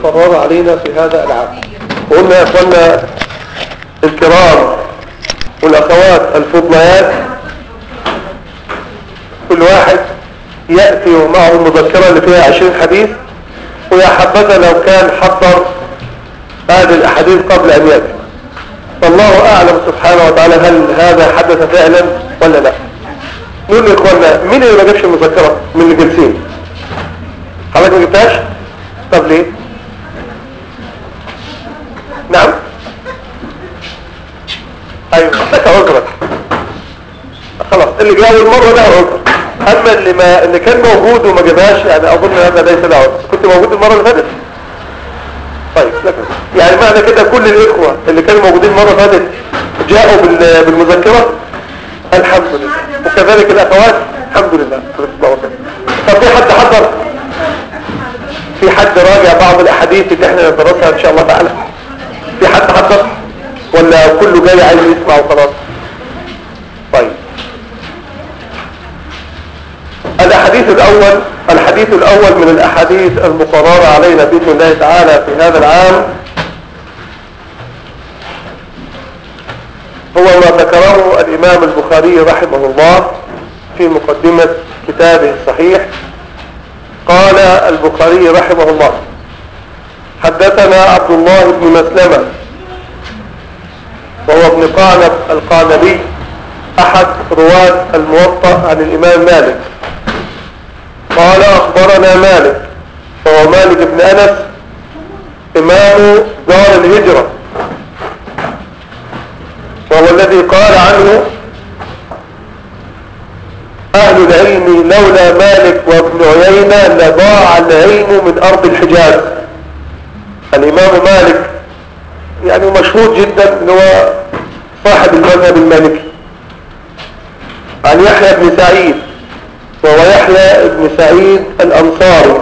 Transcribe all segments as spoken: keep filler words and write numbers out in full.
قرر علينا في هذا العام. وقلنا يا اخوانا الكرام والاخوات الفضليات، كل واحد يأتي ومعه المذكرة اللي فيها عشرين حديث، ويا حبذا لو كان حضر هذه الاحاديث قبل ان يأتي. والله اعلم سبحانه وتعالى هل هذا حدث فعلا ولا لا. نقول يا اخوانا مين اللي ما جابش المذكرة من اللي جالسين؟ حضرتك ما جبتهاش؟ طب ليه؟ نعم؟ ايوه لك عذرك، خلاص اللي جاء اول مره ده عذر. اما اللي ما اللي كان موجود وما جابهاش يعني اظن هذا ليس له عذر. كنت موجود المره اللي فاتت؟ طيب لك يعني معنى كده كل الاخوه اللي كانوا موجودين المره اللي فاتت جاءوا بالمذكره الحمد لله، وكذلك الاخوات الحمد لله. طب في حد حضر؟ في حد راجع بعض الاحاديث اللي احنا ندرسها ان شاء الله تعالى؟ في حد حضر ولا كله جاي عايز يسمع وخلاص؟ طيب الحديث الأول الحديث الأول من الأحاديث المقررة علينا بإذن الله تعالى في هذا العام هو ما ذكره الإمام البخاري رحمه الله في مقدمة كتابه الصحيح. قال البخاري رحمه الله: حدثنا عبد الله بن مسلمة وهو ابن قعنب القعنبي أحد رواة الموطأ عن الإمام مالك. قال: أخبرنا مالك وهو مالك بن أنس إمام دار الهجرة، وهو الذي قال عنه أهل العلم: لولا مالك وابن عيينة لضاع العلم من أرض الحجاز. الإمام مالك يعني مشهور جدا إنه هو صاحب المذهب المالكي. عن يحيى بن سعيد وهو يحيى بن سعيد الأنصاري،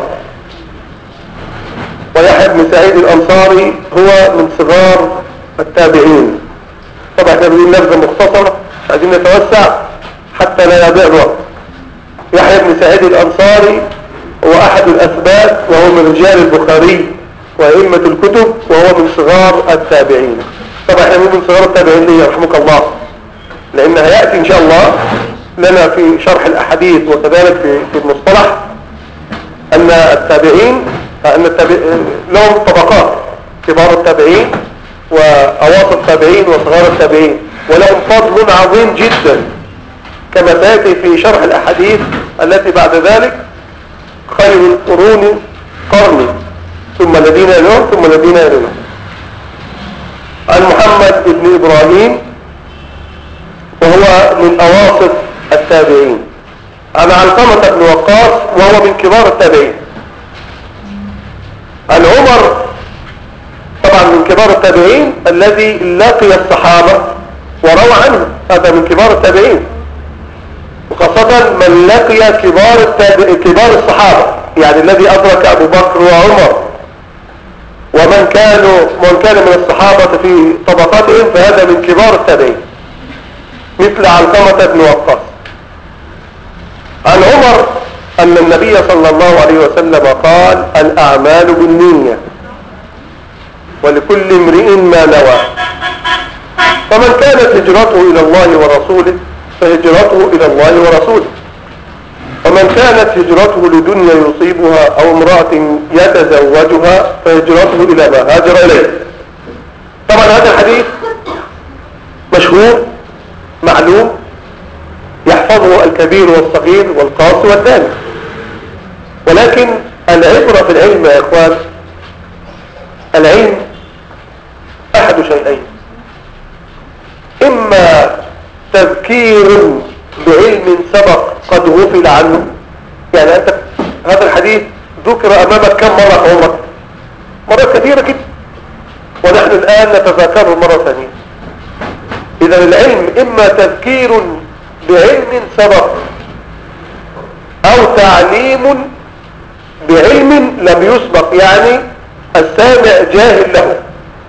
ويحيى بن سعيد الأنصاري هو من صغار التابعين. طبعا احنا بنقول نبذة مختصرة عايزين نتوسع حتى لا يضيع الوقت. يحيى بن سعيد الأنصاري هو أحد الأثبات، وهو من رجال البخاري وأئمة الكتب، وهو من صغار التابعين. طبعا احنا بنقول من صغار التابعين ليه يرحمك الله؟ لأنها يأتي إن شاء الله لنا في شرح الأحاديث وكذلك في في المصطلح أن التابعين أن التابعين لهم طبقات: كبار التابعين وأواسط التابعين وصغار التابعين، ولهم فضل عظيم جدا كما تأتي في شرح الأحاديث التي بعد ذلك: خير القرون قرني ثم الذين يلون ثم الذين يلون. عن محمد بن إبراهيم وهو من أواسط التابعين. عن علقمة بن وقاص وهو من كبار التابعين. عن عمر طبعا من كبار التابعين الذي لقي الصحابة وروى عنهم، هذا من كبار التابعين، وخاصة من لقي كبار التابع كبار الصحابة، يعني الذي أدرك أبو بكر وعمر ومن كانوا من كان من الصحابة في طبقاتهم، فهذا من كبار التابعين مثل علقمة بن وقاص. عن عمر أن النبي صلى الله عليه وسلم قال: الأعمال بالنية ولكل امرئ ما نوى، فمن كانت هجرته إلى الله ورسوله فهجرته إلى الله ورسوله، ومن كانت هجرته لدنيا يصيبها أو امرأة يتزوجها فهجرته إلى ما هاجر إليه. طبعا هذا الحديث مشهور معلوم يحفظه الكبير والصغير والقاصي والداني، ولكن العبرة في العلم يا إخوان، العلم أحد شيئين: إما تذكير بعلم سبق قد غفل عنه، يعني أنت هذا الحديث ذكر أمامك كم مرة في عمرك؟ مرات كثيرة كده، ونحن الآن نتذاكره مرة ثانية. إذا العلم إما تذكير بعلم سبق أو تعليم بعلم لم يسبق، يعني السامع جاهل له.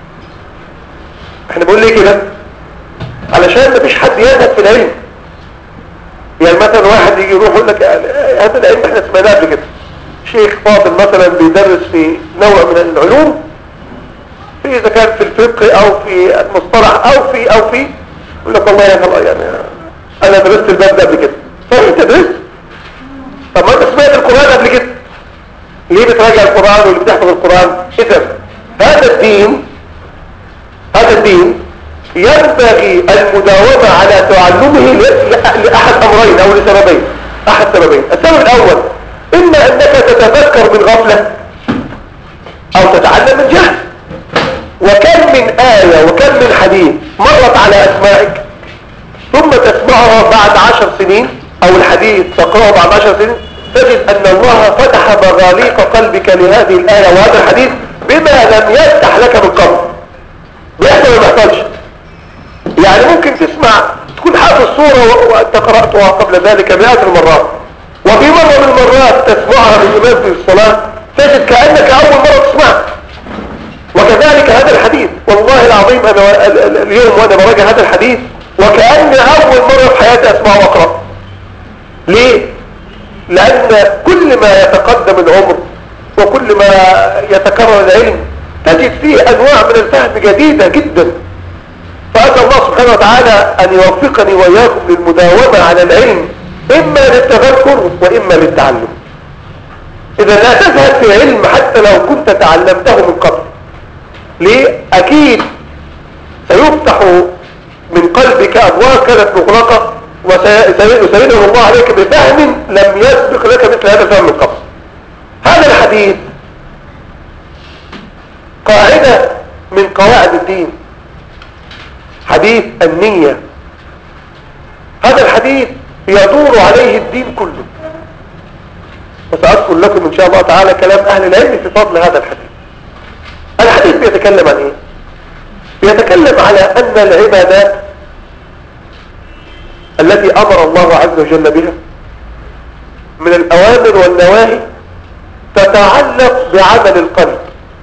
احنا بقول ليه كده؟ علشان مفيش حد يذهب في العلم. يعني مثلا واحد يجي يروح يقول لك هذا العلم احنا سمعناه قبل كده، شيخ فاضل مثلا بيدرس في نوع من العلوم، في اذا كان في الفقه او في المصطلح او في او في يقول لك والله يا الله يعني انا درست الباب ده قبل كده. طيب انت درست؟ طب ما انت سمعت القرآن قبل كده، ليه بتراجع القرآن واللي بتحفظ القرآن؟ اذا هذا الدين هذا الدين ينبغي المداومة على تعلمه لأحد أمرين أو لسببين. أحد سببين، السبب الأول إما أنك تتذكر من غفلة أو تتعلم من جهل. وكم من آية وكم من حديث مرت على أسماعك ثم تسمعها بعد عشر سنين، أو الحديث تقرأه بعد عشر سنين تجد أن الله فتح مغاليق قلبك لهذه الآية وهذا الحديث بما لم يفتح لك من قبل. بيحصل ولا ما يحصلش؟ يعني ممكن تسمع تكون حافظ الصورة وأنت قرأتها قبل ذلك مئات المرات، وفي مرة من المرات تسمعها من الإمام في الصلاة تجد كأنك أول مرة تسمعها. وكذلك هذا الحديث، والله العظيم أنا اليوم وأنا براجع هذا الحديث وكأني أول مرة في حياتي أسمعه وأقرأ. ليه؟ لأن كل ما يتقدم العمر وكل ما يتكرر العلم تجد فيه أنواع من الفهم جديدة جدا. فأسأل الله سبحانه وتعالى أن يوفقني وإياكم للمداومة على العلم، إما للتذكر وإما للتعلم. إذا لا تزهد في علم حتى لو كنت تعلمته من قبل. ليه؟ أكيد سيفتح من قلبك أبواب كانت مغلقة وسيسيره الله عليك بفهم لم يسبق لك مثل هذا الفهم من قبل. هذا الحديث قاعدة من قواعد الدين، حديث النية. هذا الحديث يدور عليه الدين كله، وسأذكر لكم إن شاء الله تعالى كلام أهل العلم في فضل هذا الحديث. الحديث بيتكلم عن إيه؟ بيتكلم على أن العبادات التي أمر الله عز وجل بها من الأوامر والنواهي تتعلق بعمل القلب،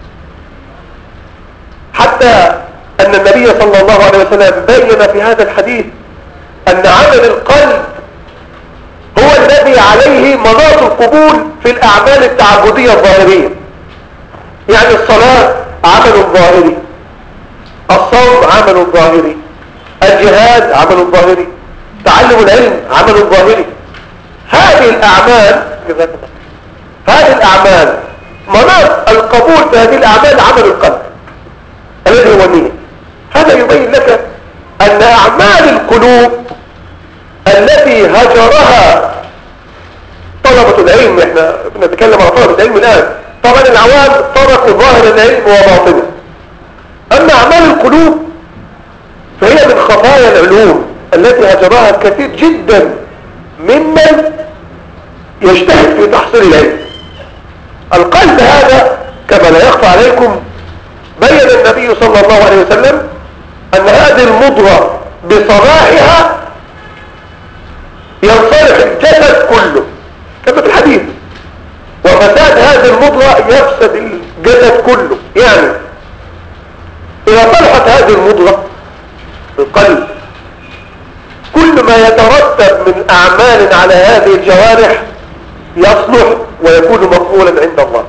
حتى أن النبي صلى الله عليه وسلم بين في هذا الحديث أن عمل القلب هو الذي عليه مناط القبول في الأعمال التعبدية الظاهرية. يعني الصلاة عمل ظاهري، الصوم عمل ظاهري، الجهاد عمل ظاهري، تعلم العلم عمل ظاهري. هذه الأعمال هذه الأعمال مناط القبول في هذه الأعمال عمل القلب الذي هو النية. هذا يبين لك أن أعمال القلوب التي هجرها طلبة العلم، احنا بنتكلم عن طلبة العلم الآن، طبعا العوام تركوا ظاهر العلم وباطنه. أما أعمال القلوب فهي من خفايا العلوم التي هجرها كثير جدا ممن يجتهد في تحصيل العلم. القلب هذا كما لا يخفى عليكم بين النبي صلى الله عليه وسلم أن هذه المضغة بصلاحها ينصلح الجسد كله كما في الحديث، وفساد هذه المضغة يفسد الجسد كله. يعني إذا صلحت هذه المضغة القلب كل ما يترتب من أعمال على هذه الجوارح يصلح ويكون مقبولا عند الله.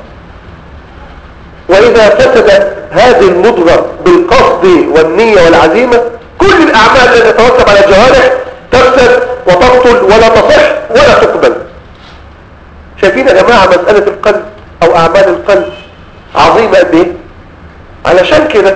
وإذا فسدت هذه المضغة بالقصد والنية والعزيمة كل الأعمال التي تترتب على الجوارح تفسد وتبطل ولا تصح ولا تقبل. شايفين يا جماعة مسألة القلب أو أعمال القلب عظيمة قد إيه؟ علشان كده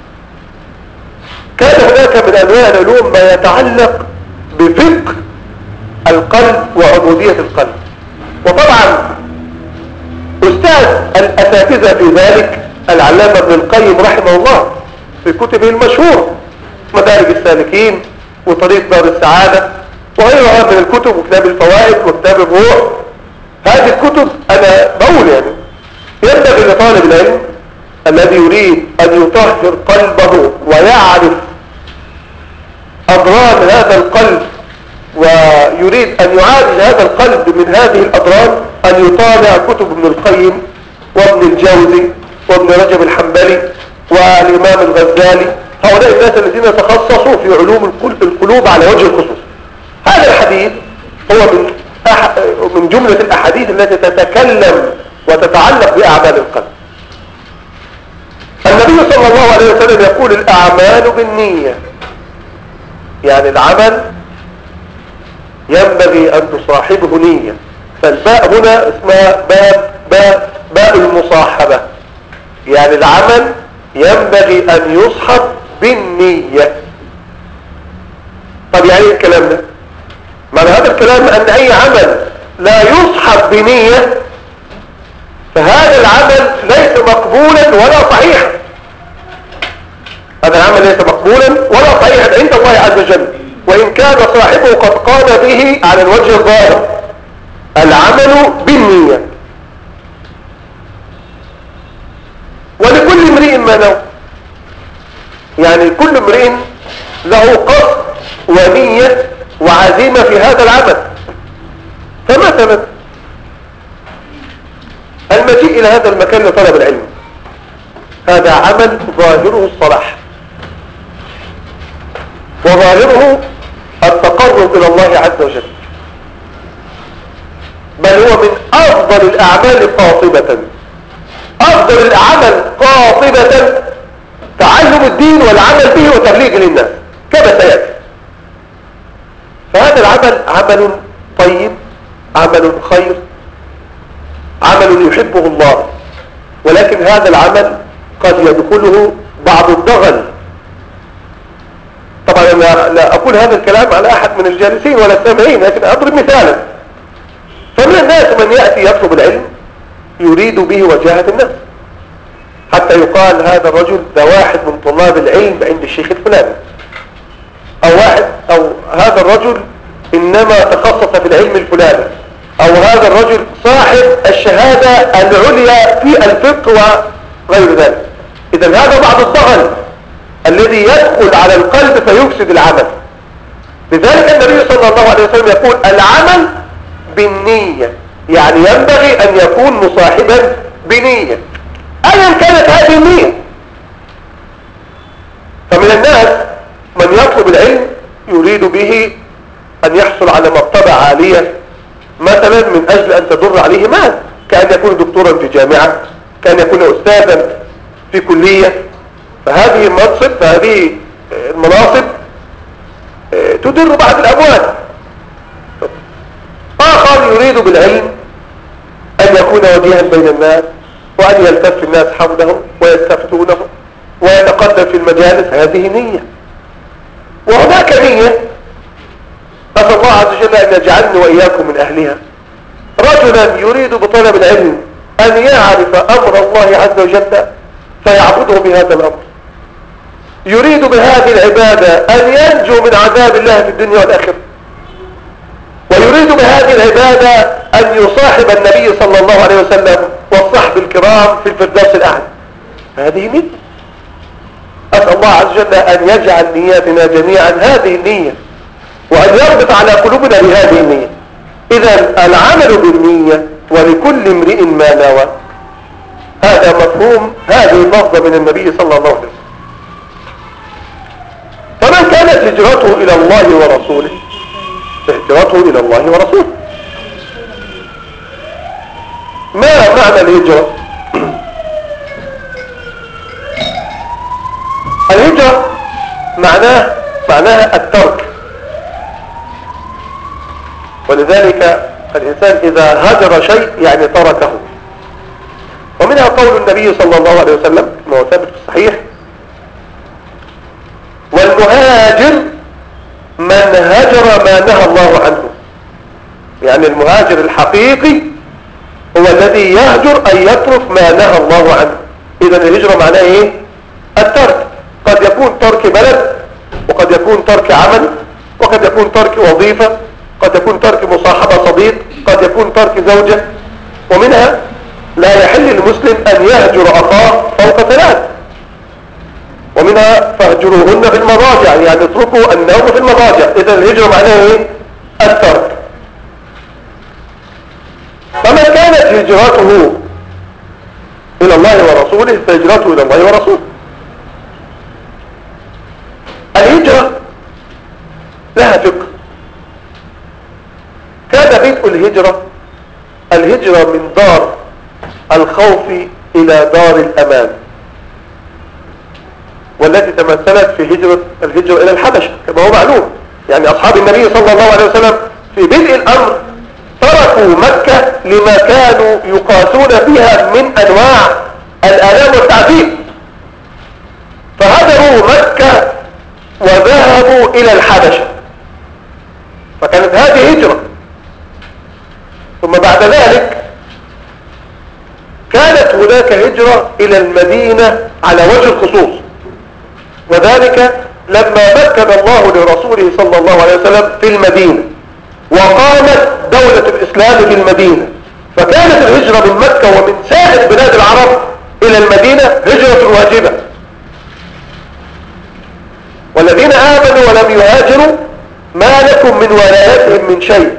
كان هناك من أنواع العلوم ما يتعلق بفقه القلب وعبودية القلب. وطبعا أستاذ الأساتذة في ذلك العلامة ابن القيم رحمه الله في كتبه المشهور مدارج السالكين وطريق دار السعادة وغيرها من الكتب وكتاب الفوائد وكتاب الروح. هذه الكتب أنا بقول يعني ينبغي لطالب العلم الذي يريد أن يطهر قلبه ويعرف أضرار هذا القلب ويريد أن يعالج هذا القلب من هذه الأضرار أن يطالع كتب ابن القيم وابن الجوزي وابن رجب الحنبلي والإمام الغزالي، هؤلاء الناس الذين تخصصوا في علوم القلوب على وجه الخصوص. هذا الحديث هو من أح... من جملة الأحاديث التي تتكلم وتتعلق بأعمال القلب. النبي صلى الله عليه وسلم يقول الأعمال بالنية، يعني العمل ينبغي أن تصاحبه نية. فالباء هنا اسمها باء باء باء المصاحبة، يعني العمل ينبغي أن يصحب بالنية. طب يعني ايه الكلام ده؟ معنى هذا الكلام أن أي عمل لا يصحب بنية فهذا العمل ليس مقبولا ولا صحيحا. هذا العمل ليس مقبولا ولا صحيحا عند الله عز وجل، وإن كان صاحبه قد قام به على الوجه الظاهر. العمل بالنية، ولكل امرئ ما نوى، يعني كل امرئ له قصد ونية وعزيمة في هذا العمل. فمثلا المجيء إلى هذا المكان لطلب العلم، هذا عمل ظاهره الصلاح وظاهره التقرب إلى الله عز وجل، بل هو من أفضل الأعمال قاطبة. أفضل العمل قاطبة تعلم الدين والعمل به وتبليغه للناس كما سيأتي. فهذا العمل عمل طيب، عمل خير، عمل يحبه الله، ولكن هذا العمل قد يدخله بعض الضغل. طبعا أنا لا أقول هذا الكلام على أحد من الجالسين ولا السامعين، لكن أضرب مثالا. فمن الناس من يأتي يطلب العلم يريد به وجاهة الناس، حتى يقال هذا الرجل ده واحد من طلاب العلم عند الشيخ الفلاني، أو واحد أو هذا الرجل إنما تخصص في العلم الفلاني، أو هذا الرجل صاحب الشهادة العليا في الفقه وغير ذلك. إذن هذا بعض الضغل الذي يدخل على القلب فيفسد العمل. لذلك النبي صلى الله عليه وسلم يقول العمل بالنية، يعني ينبغي أن يكون مصاحبا بنية أيا كانت هذه النية. فمن الناس من يطلب العلم يريد به أن يحصل على مرتبة عالية، مثلا من أجل أن تدر عليه مال، كأن يكون دكتورا في جامعة، كأن يكون أستاذا في كلية. فهذه المنصب فهذه المناصب تدر بعض الأموال. آخر يريد بالعلم أن يكون وجيها بين الناس، وأن يلتف الناس حوله ويستفتونه ويتقدم في المجالس. هذه نية. وهناك نية أسأل الله عز وجل أن يجعلني وإياكم من أهلها. رجلا يريد بطلب العلم أن يعرف أمر الله عز وجل فيعبده بهذا الأمر، يريد بهذه العبادة أن ينجو من عذاب الله في الدنيا والآخرة، ويريد بهذه العبادة أن يصاحب النبي صلى الله عليه وسلم والصحب الكرام في الفردوس الأعلى. هذه نية. أسأل الله عز وجل أن يجعل نياتنا جميعا هذه النية، وأن يربط على قلوبنا بهذه النية. إذا العمل بالنية ولكل امرئ ما نوى، هذا مفهوم هذه اللفظة من النبي صلى الله عليه وسلم. فمن كانت هجرته إلى الله ورسوله فهجرته إلى الله ورسوله. ما معنى الهجرة؟ الهجرة معناه معناها الترك، ولذلك الإنسان إذا هجر شيء يعني تركه. ومنها قول النبي صلى الله عليه وسلم ما هو ثابت في الصحيح: والمهاجر من هجر ما نهى الله عنه. يعني المهاجر الحقيقي هو الذي يهجر أن يترك ما نهى الله عنه. إذا الهجرة معناه إيه؟ الترك. قد يكون ترك بلد، وقد يكون ترك عمل، وقد يكون ترك وظيفة، قد يكون ترك مصاحبة صديق، قد يكون ترك زوجة. ومنها لا يحل للمسلم أن يهجر أخاه فوق ثلاث. ومنها فاهجروهن في المضاجع، يعني اتركوا النوم في المضاجع. إذا الهجرة معناها إيه؟ الترك. فمن كانت هجرته إلى الله ورسوله فهجرته إلى الله ورسوله. الهجرة لها فقه. كان بدء الهجرة الهجرة من دار الخوف إلى دار الأمان، والتي تمثلت في هجرة الهجرة إلى الحبشة كما هو معلوم. يعني أصحاب النبي صلى الله عليه وسلم في بدء الأمر تركوا مكة لما كانوا يقاسون فيها من أنواع الآلام والتعذيب، فهدروا مكة وذهبوا إلى الحبشة، فكانت هذه هجرة. ثم بعد ذلك كانت هناك هجرة إلى المدينة على وجه الخصوص، وذلك لما مكن الله لرسوله صلى الله عليه وسلم في المدينة وقامت دولة الإسلام في المدينة، فكانت الهجرة من مكة ومن سائر بلاد العرب إلى المدينة هجرة واجبة. والذين آمنوا ولم يهاجروا ما لكم من ولايتهم من شيء.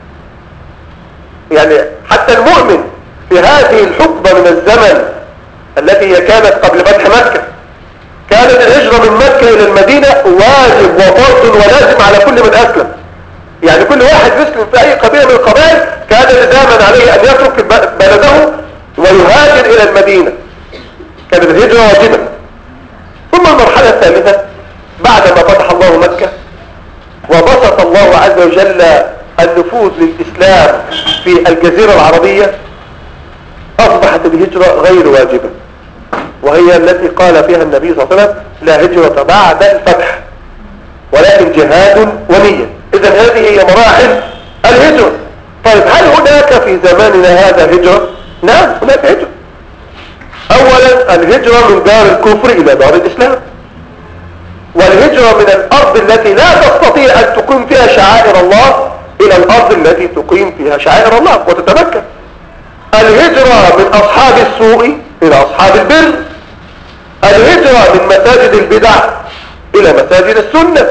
يعني حتى المؤمن في هذه الحقبة من الزمن التي هي كانت قبل فتح مكة، كانت الهجرة من مكة إلى المدينة واجب وفرض ولازم على كل من أسلم. يعني كل واحد يسلم في أي قبيلة من القبائل كان لزاما عليه أن يترك بلده ويهاجر إلى المدينة، كانت الهجرة واجبة. ثم المرحلة الثالثة بعدما فتح الله مكة وبسط الله عز وجل النفوذ للإسلام في الجزيرة العربية، أصبحت الهجرة غير واجبة، وهي التي قال فيها النبي صلى الله عليه وسلم لا هجرة بعد الفتح ولكن جهاد ونية. إذن هذه هي مراحل الهجرة. طيب هل هناك في زماننا هذا هجرة؟ نعم هناك هجرة. أولا الهجرة من دار الكفر إلى دار الإسلام، والهجرة من الأرض التي لا تستطيع أن تقيم فيها شعائر الله إلى الأرض التي تقيم فيها شعائر الله وتتمكن. الهجرة من أصحاب السوء إلى أصحاب البر، الهجرة من مساجد البدع إلى مساجد السنة،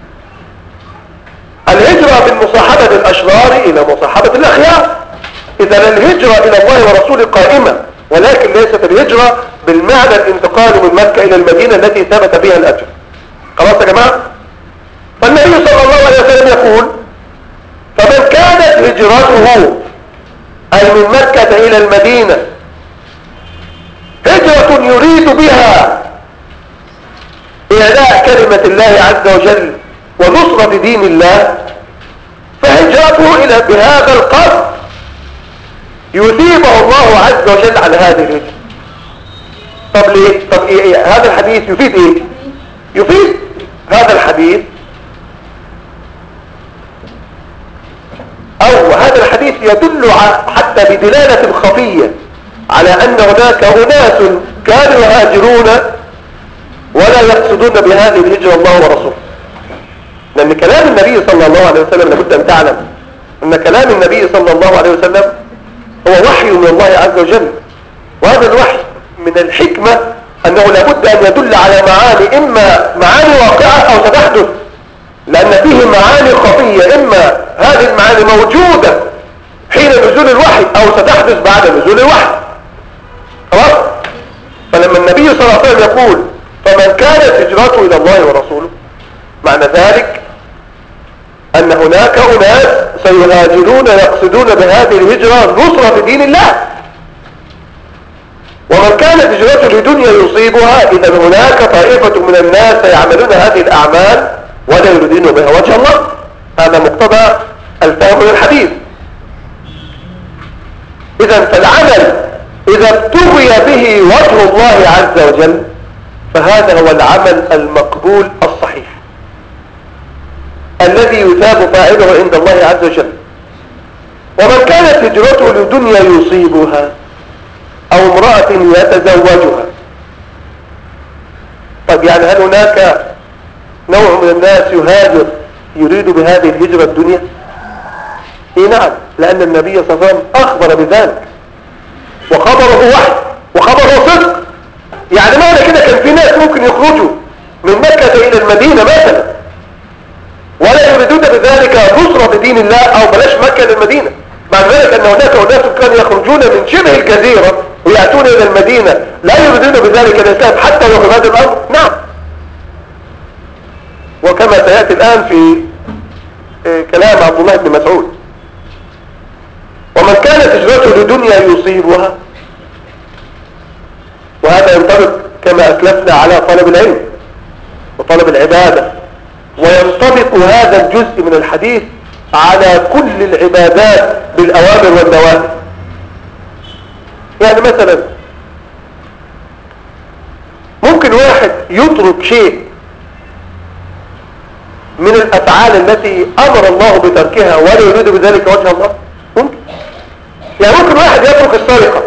الهجرة من مصاحبة الأشرار إلى مصاحبة الأخيار. إذا الهجرة إلى الله ورسوله قائمة، ولكن ليست الهجرة بالمعنى الانتقال من مكة إلى المدينة التي ثبت بها الأجر. خلاص يا جماعة؟ فالنبي صلى الله عليه وسلم يقول فمن كانت هجرته أي من مكة إلى المدينة هجرة يريد بها إعلاء كلمة الله عز وجل ونصرة دين الله، فهجرته إلى بهذا القصد يثيبه الله عز وجل على هذه الهجرة. طب ليه؟ طب إيه إيه؟ هذا الحديث يفيد إيه؟ يفيد هذا الحديث أو هذا الحديث يدل حتى بدلالة خفية على أن هناك أناس كانوا يهاجرون ولا يقصدون بهذه الهجرة الله ورسوله. لأن كلام النبي صلى الله عليه وسلم لابد أن تعلم أن كلام النبي صلى الله عليه وسلم هو وحي من الله عز وجل، وهذا الوحي من الحكمة أنه لابد أن يدل على معاني، إما معاني واقعة أو ستحدث، لأن فيه معاني خفية، إما هذه المعاني موجودة حين نزول الوحي أو ستحدث بعد نزول الوحي. خلاص؟ فلما النبي صلى الله عليه وسلم يقول فمن كانت هجرته إلى الله ورسوله، معنى ذلك أن هناك أناس سيهاجرون يقصدون بهذه الهجرة نصرة دين الله. ومن كانت هجرته لدنيا يصيبها، إذا هناك طائفة من الناس سيعملون هذه الأعمال ولا يريدون بها وجه الله. هذا مقتضى الفهم من الحديث. إذا فالعمل إذا ابتغي به وجه الله عز وجل فهذا هو العمل المقبول الصحيح الذي يثاب فاعله عند الله عز وجل. ومن كانت هجرته لدنيا يصيبها أو امرأة يتزوجها، طب يعني هل هناك نوع من الناس يهاجر يريد بهذه الهجرة الدنيا؟ إيه نعم، لأن النبي صلى الله عليه وسلم أخبر بذلك وخبره وحي وخبره صدق. يعني معنى كده كان في ناس ممكن يخرجوا من مكة إلى المدينة مثلا ولا يريدون بذلك نصرة دين الله، أو بلاش مكة إلى المدينة، مع ذلك أن هناك أناس كانوا يخرجون من شبه الجزيرة ويأتون إلى المدينة لا يريدون بذلك الإسلام حتى لو في هذا الأمر. نعم، وكما سيأتي الآن في كلام عبد الله بن مسعود. ومن كانت هجرته لدنيا يصيبها وهذا ينطبق كما أسلفنا على طلب العلم وطلب العبادة، وينطبق هذا الجزء من الحديث على كل العبادات بالأوامر والنواهي. يعني مثلا ممكن واحد يترك شيء من الأفعال التي أمر الله بتركها ولا يريد بذلك وجه الله. ممكن يعني ممكن واحد يترك السرقة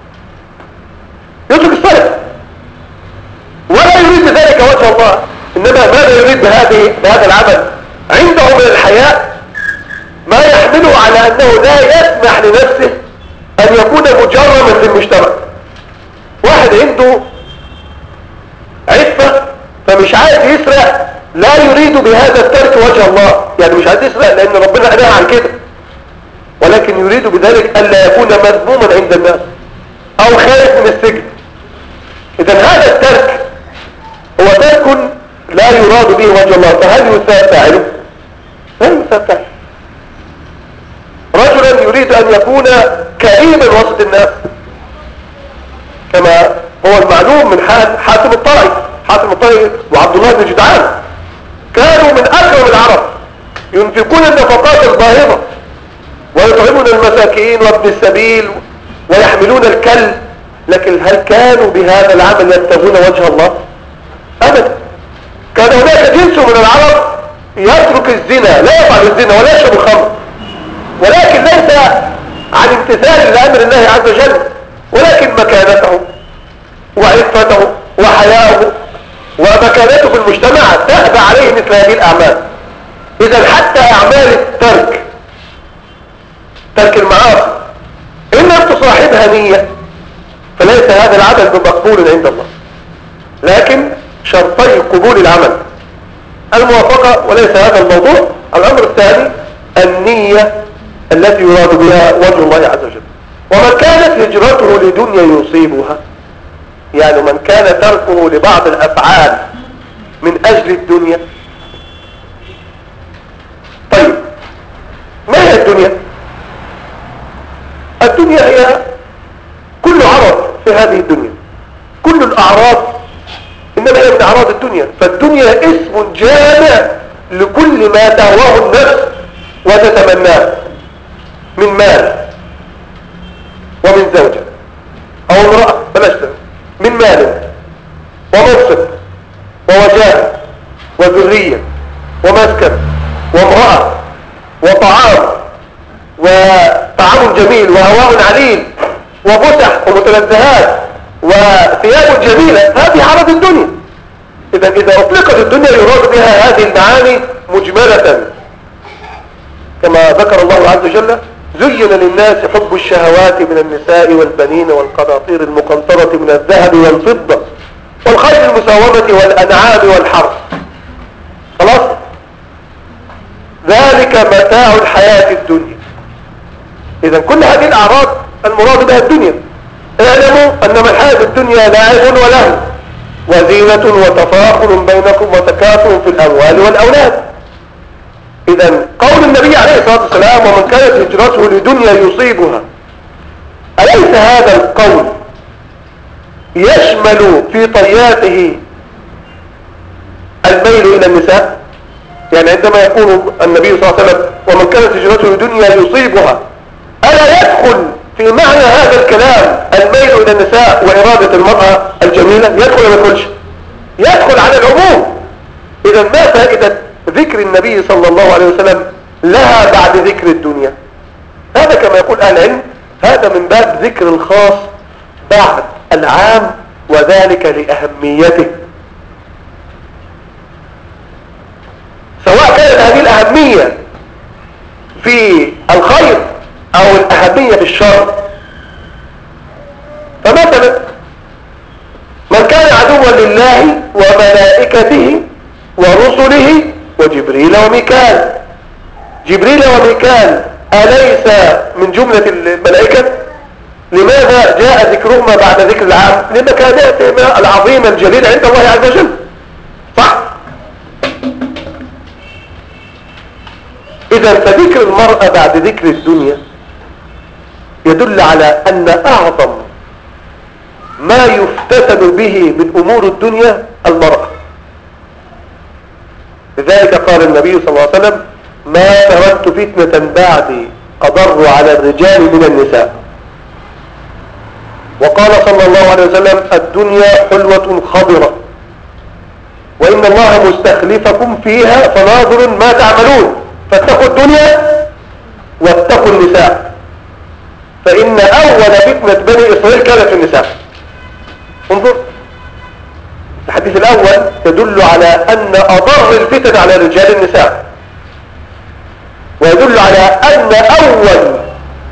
يترك السرقة ولا يريد بذلك وجه الله، إنما ماذا يريد بهذه بهذا العمل؟ عنده من الحياء ما يحمله على أنه لا يسمح لنفسه أن يكون مجرما في المجتمع. واحد عنده عفة فمش عايز يسرق، لا يريد بهذا الترك وجه الله، يعني مش عايز يسرق لأن ربنا نهى عن كده، ولكن يريد بذلك ألا يكون مذموما عند الناس أو خايف من السجن. إذن هذا الترك هو ترك لا يراد به وجه الله، فهل يثاب فاعله؟ لا يثاب فاعله. رجلا يريد أن يكون كريما وسط الناس كما هو المعلوم من حال حاتم الطائي. حاتم الطائي وعبد الله بن جدعان كانوا من أكرم العرب، ينفقون النفقات الباهظة ويطعمون المساكين وابن السبيل ويحملون الكل، لكن هل كانوا بهذا العمل يبتغون وجه الله؟ أبدا. كان هناك جنس من العرب يترك الزنا، لا يفعل الزنا ولا يشرب الخمر، ولكن ليس عن امتثال لأمر الله عز وجل، ولكن مكانته وعفته وحياؤه ومكانته في المجتمع تأبى عليه مثل هذه الأعمال. إذا حتى أعمال الترك ترك المعاصي إن لم تصاحبها نية فليس هذا العمل بمقبول عند الله، لكن شرطي قبول العمل الموافقة وليس هذا الموضوع. الأمر الثاني النية التي يراد بها وجه الله عز وجل. ومن كانت هجرته لدنيا يصيبها، يعني من كان تركه لبعض الأفعال من أجل الدنيا. طيب ما هي الدنيا؟ الدنيا هي كل عرض في هذه الدنيا، كل الأعراض إنما هي من أعراض الدنيا. فالدنيا اسم جامع لكل ما تهواه النفس وتتمناه من مال ومن زوجة أو امرأة، بلاش ده، من مال ومنصب ووجاه وذرية ومسكن وامرأة وطعام وطعام جميل وهواء عليل وفسح ومتنزهات وثياب جميلة، هذه عرض الدنيا. إذا إذا أطلقت الدنيا يراد بها هذه المعاني مجملة، كما ذكر الله عز وجل زين للناس حب الشهوات من النساء والبنين والقناطير المقنطرة من الذهب والفضة والخيل المسومة والأنعام والحرث. خلاص، ذلك متاع الحياة الدنيا. إذا كل هذه الأعراض المراد بها الدنيا. اعلموا أنما الحياة الدنيا لعب ولهو وزينة وتفاخر بينكم وتكاثر في الأموال والأولاد. إذا قول النبي عليه الصلاة والسلام ومن كانت هجرته لدنيا يصيبها، أليس هذا القول يشمل في طياته الميل إلى النساء؟ يعني عندما يقول النبي صلى الله عليه وسلم ومن كانت هجرته لدنيا يصيبها، ألا يدخل في معنى هذا الكلام الميل إلى النساء وإرادة المرأة الجميلة؟ يدخل ولا يدخلش؟ يدخل على العموم. إذا ما فائدة ذكر النبي صلى الله عليه وسلم لها بعد ذكر الدنيا؟ هذا كما يقول أهل العلم هذا من باب ذكر الخاص بعد العام، وذلك لأهميته، سواء كانت هذه الأهمية في الخير أو الأهمية في الشر. فمثلا من كان عدوا لله وملائكته ورسله وجبريل وميكال، جبريل وميكال أليس من جملة الملائكة؟ لماذا جاء ذكرهما بعد ذكر العام؟ لمكانتهما العظيمة الجليلة عند الله عز وجل، صح؟ إذا فذكر المرأة بعد ذكر الدنيا يدل على أن أعظم ما يفتتن به من أمور الدنيا المرأة. لذلك قال النبي صلى الله عليه وسلم ما تركت فتنة بعدي أضر على الرجال من النساء. وقال صلى الله عليه وسلم الدنيا حلوة خضرة وإن الله مستخلفكم فيها فناظر ما تعملون فاتقوا الدنيا واتقوا النساء فإن أول فتنة بني إسرائيل كانت في النساء. انظر الحديث الأول يدل على أن أضر الفتن على رجال النساء، ويدل على أن أول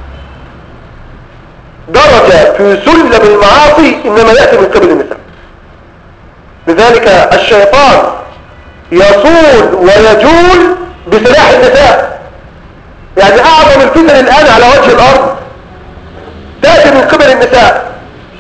درجة في سلم المعاصي إنما يأتي من قبل النساء. لذلك الشيطان يصول ويجول بسلاح النساء. يعني أعظم الفتن الآن على وجه الأرض تأتي من قبل النساء.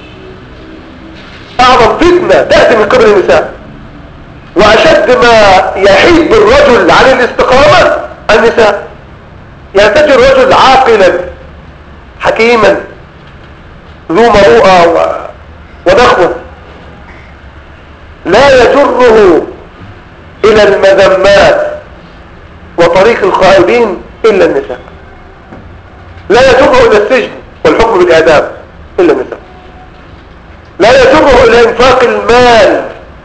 أعظم فتنة تأتي من قبل النساء، وأشد ما يحيد بالرجل عن الاستقامة النساء. يعني تجد الرجل عاقلا حكيما ذو مروءة ونخوة لا يجره إلى المذمات وطريق الخائبين إلا النساء، لا يجره إلى السجن والحكم بالإعدام إلا النساء، لا يجره إلى إنفاق المال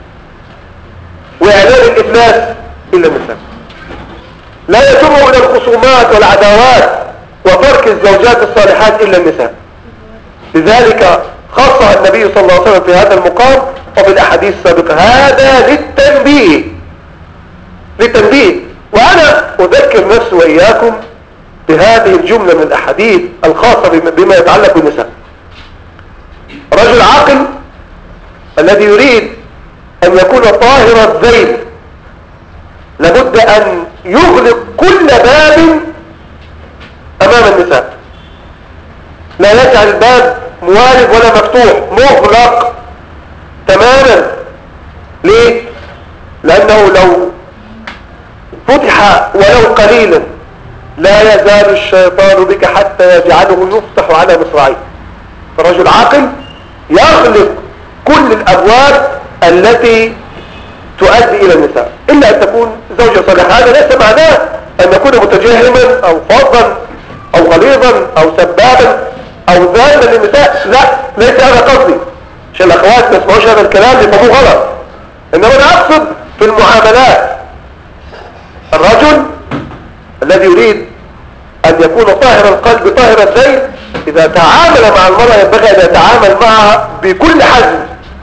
وإعلان الإفلاس إلا النساء، لا يجره إلى الخصومات والعداوات وترك الزوجات الصالحات إلا النساء. لذلك خصها النبي صلى الله عليه وسلم في هذا المقام وفي الأحاديث السابقة. هذا للتنبيه للتنبيه وأنا أذكر نفسي وإياكم بهذه الجملة من الأحاديث الخاصة بما يتعلق بالنساء. رجل عاقل الذي يريد أن يكون طاهر الذيل لابد أن يغلق كل باب أمام النساء، لا يجعل الباب موارب ولا مفتوح، مغلق تماما. ليه؟ لأنه لو فتح ولو قليلا لا يزال الشيطان بك حتى يجعله يفتح على مصراعيه. فرجل عاقل يغلق كل الأبواب التي تؤدي إلى النساء إلا أن تكون زوجة صالحة. هذا ليس معناه أن نكون متجهما أو فظا أو غليظا أو سبابا أو ذالا للنساء، لا، ليس هذا قصدي عشان الأخوات ما يسمعوش هذا الكلام يفهموه غلط. إنما أنا أقصد في المعاملات الرجل الذي يريد أن يكون طاهر القلب طاهر الذيل إذا تعامل مع المرأة ينبغي أن يتعامل معها بكل حزم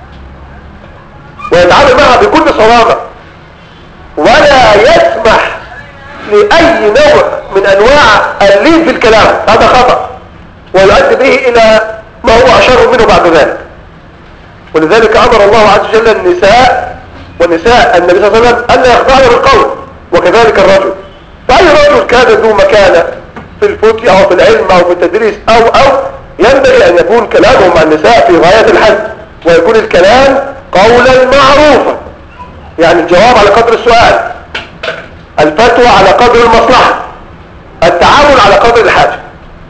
ويتعامل معها بكل صرامة، ولا يسمح لأي نوع من أنواع اللين في الكلام. هذا خطأ ويؤدي به إلى ما هو أشر منه بعد ذلك. ولذلك أمر الله عز وجل النساء والنساء النبي صلى الله عليه وسلم أن يخضعن بالقول، وكذلك الرجل. فأي رجل كان ذو مكانة في الفتية أو في العلم أو في التدريس أو أو ينبغي أن يكون كلامه مع النساء في غاية الحد، ويكون الكلام قولا معروفا. يعني الجواب على قدر السؤال، الفتوى على قدر المصلحة، التعامل على قدر الحاجة.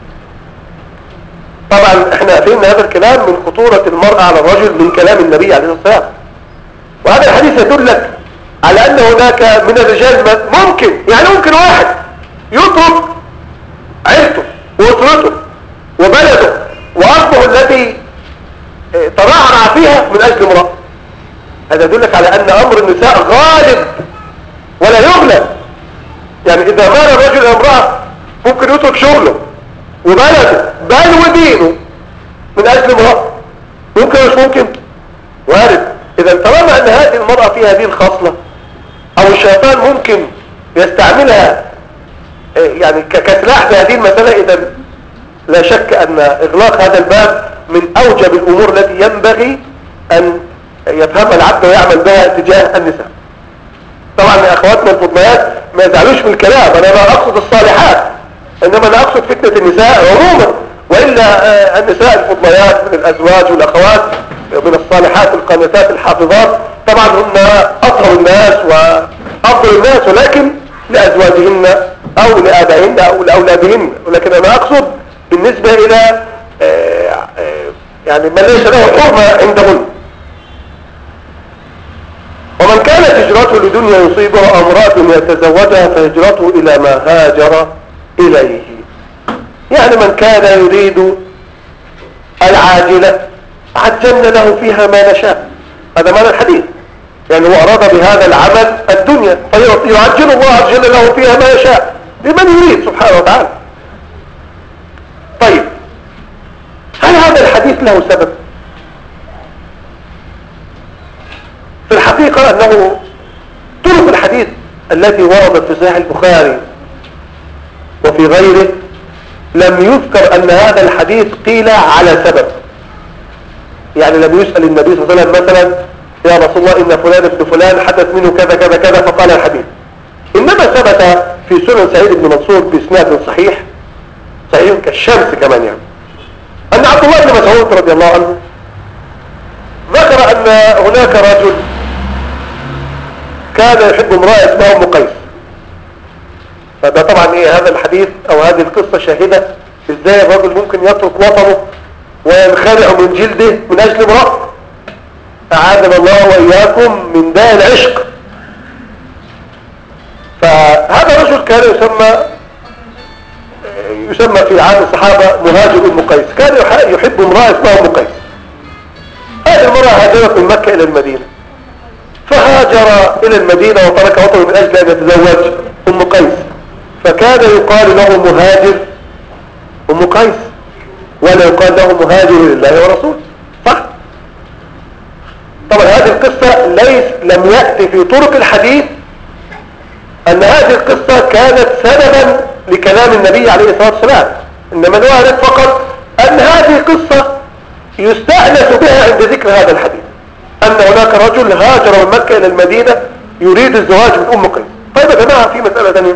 طبعا احنا فهمنا هذا الكلام من خطورة المرأة على الرجل من كلام النبي عليه الصلاة والسلام. وهذا الحديث يدلك على أن هناك من الرجال ممكن، يعني ممكن واحد يترك عيلته وأسرته وبلده وأرضه التي ترعرع فيها من أجل امرأة. هذا يدلك على أن أمر النساء غالب ولا يغلب. يعني إذا مال الرجل امرأة ممكن يترك شغله وبلده بل ودينه من أجل امرأة. ممكن مش ممكن؟ وارد. إذا طالما أن هذه المرأة فيها هذه الخصلة أو الشيطان ممكن يستعملها يعني كسلاح في هذه المسألة، إذا لا شك أن إغلاق هذا الباب من أوجب الأمور التي ينبغي أن يفهمها العبد ويعمل بها تجاه النساء. طبعا يا أخواتنا الفضليات ما يزعلوش من الكلام، أنا لا أقصد الصالحات، إنما أنا أقصد فتنة النساء عموما. وإلا النساء الفضليات من الأزواج والأخوات من الصالحات القانتات الحافظات طبعا هن أطهر الناس وأفضل الناس، ولكن لأزواجهن أو لآبائهن أو لأولادهن. ولكن أنا أقصد بالنسبة إلى يعني من ليس له حرمة عندهن. ومن كانت هجرته لدنيا يصيبها أو امرأة يتزوجها فهجرته إلى ما هاجر إليه. يعني من كان يريد العاجلة عجلنا له فيها ما نشاء، هذا معنى الحديث. يعني هو أراد بهذا العمل الدنيا فيعجل الله عجل له فيها ما يشاء لمن يريد سبحانه وتعالى. طيب هل هذا الحديث له سبب؟ في الحقيقة أنه طرق الحديث التي وردت في صحيح البخاري وفي غيره لم يذكر أن هذا الحديث قيل على سبب. يعني لم يسأل النبي صلى الله عليه وسلم مثلا يا رسول الله إن فلان ابن فلان حدث منه كذا كذا كذا فقال الحديث. إنما ثبت في سنن سعيد بن منصور بإسناد صحيح صحيح كالشمس كمان، يعني أن عبد الله بن مسعود رضي الله عنه ذكر أن هناك رجل كان يحب امرأة اسمها أم قيس. فده طبعا ايه هذا الحديث او هذه القصة شاهدة ازاي الرجل ممكن يترك وطنه وينخلع من جلده من اجل امرأة. اعاذنا الله واياكم من داء العشق. فهذا الرجل كان يسمى يسمى في عام الصحابة مهاجر ام قيس. كان يحب امرأة اسمها ام قيس. هذه المرأة هاجرت من مكة الى المدينة، فهاجر الى المدينة وترك وطنه من اجل ان يتزوج ام قيس، فكان يقال له مهاجر ام قيس ولا يقال له مهاجر لله ورسوله. صح؟ طبعا هذه القصة ليس لم يأتي في طرق الحديث ان هذه القصة كانت سببا لكلام النبي عليه الصلاة والسلام، انما الوارد فقط ان هذه قصة يستأنس بها عند ذكر هذا الحديث، ان هناك رجل هاجر من مكة الى المدينة يريد الزواج من ام قيس. طيب يا جماعة في مسألة ثانية،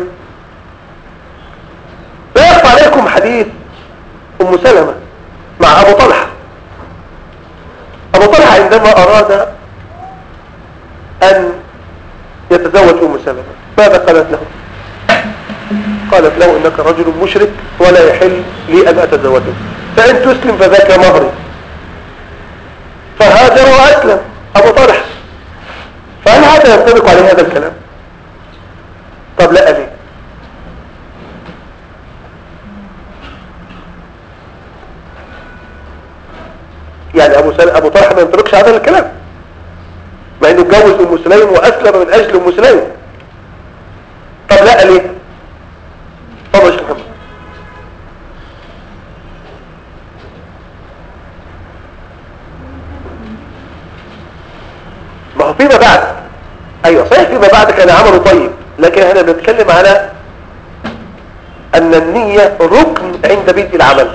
لا يخفى عليكم حديث ام سلمة مع ابو طلحة. ابو طلحة عندما اراد ان يتزوج ام سلمة ماذا قالت له؟ قالت له انك رجل مشرك ولا يحل لي ان اتزوجك، فان تسلم فذاك مهري. فهاجر واسلم ابو طلحة. فهل هذا ينطبق عليه هذا الكلام؟ طب لا ليه؟ يعني ابو سل... ابو طلحه ما ينطبقش هذا الكلام مع انه اتجوز ام سليم واسلم من اجل ام سليم. طب لا ليه؟ طب يا شيخ محمد. ما هو فيما بعد، ايوه صحيح فيما بعد كان عمله طيب، لكن احنا بنتكلم على ان النية ركن عند بدء العمل.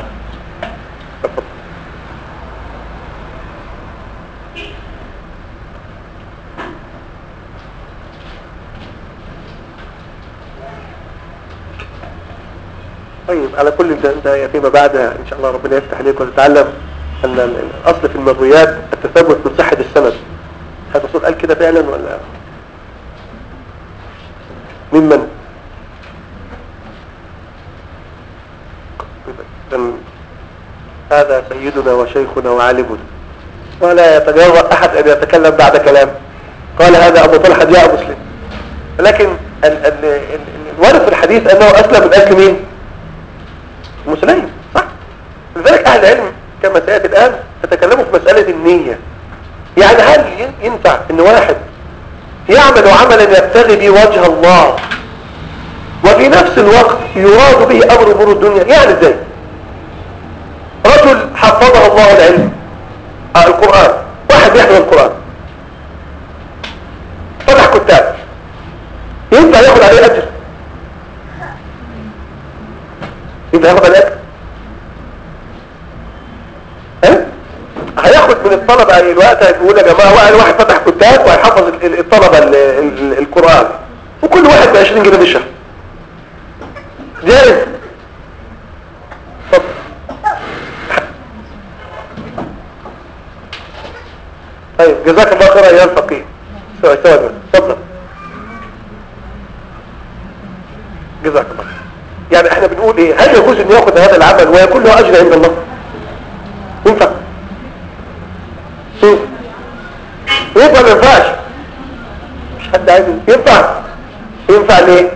طيب على كل ده انت فيما بعد ان شاء الله ربنا يفتح عليك وتتعلم ان الاصل في المرويات التثبت من صحة السند. هذا الرسول قال كده فعلا ولا ممن؟ هذا سيدنا وشيخنا وعالمنا ولا يتجرأ احد ان يتكلم بعد كلام. قال هذا ابو طلحة جاء مسلم، لكن الوارد في الحديث انه اسلم من اجل مين؟ مسلم. صح؟ لذلك اهل العلم كما سياتي الان تتكلموا في مسألة النية. يعني هل ينفع ان واحد يعمل عملا يبتغي به وجه الله وفي نفس الوقت يراد به امر امور الدنيا؟ يعني ازاي؟ رجل حفظه الله العلم آه القرآن، واحد يحفظ القرآن فتح كتاب، ينفع ياخد عليه اجر؟ ينفع ياخد عليه اجر؟ ها؟ هياخد من الطلبة الوقت هيقول يا جماعة واحد واحد فتح كتاب وهيحفظ الطلبة القرآن وكل واحد ب عشرين جنيه في الشهر. جائز؟ اتفضل. طيب جزاك الله خير ايها الفقيه. سوى سوى بس اتفضل. جزاك الله خير. يعني احنا بنقول ايه؟ هل يجوز ان ياخد هذا العمل ويكون له اجر عند الله؟ ينفع؟ ينفع ما ينفعش؟ مش حد عايز ينفع؟ ينفع ليه؟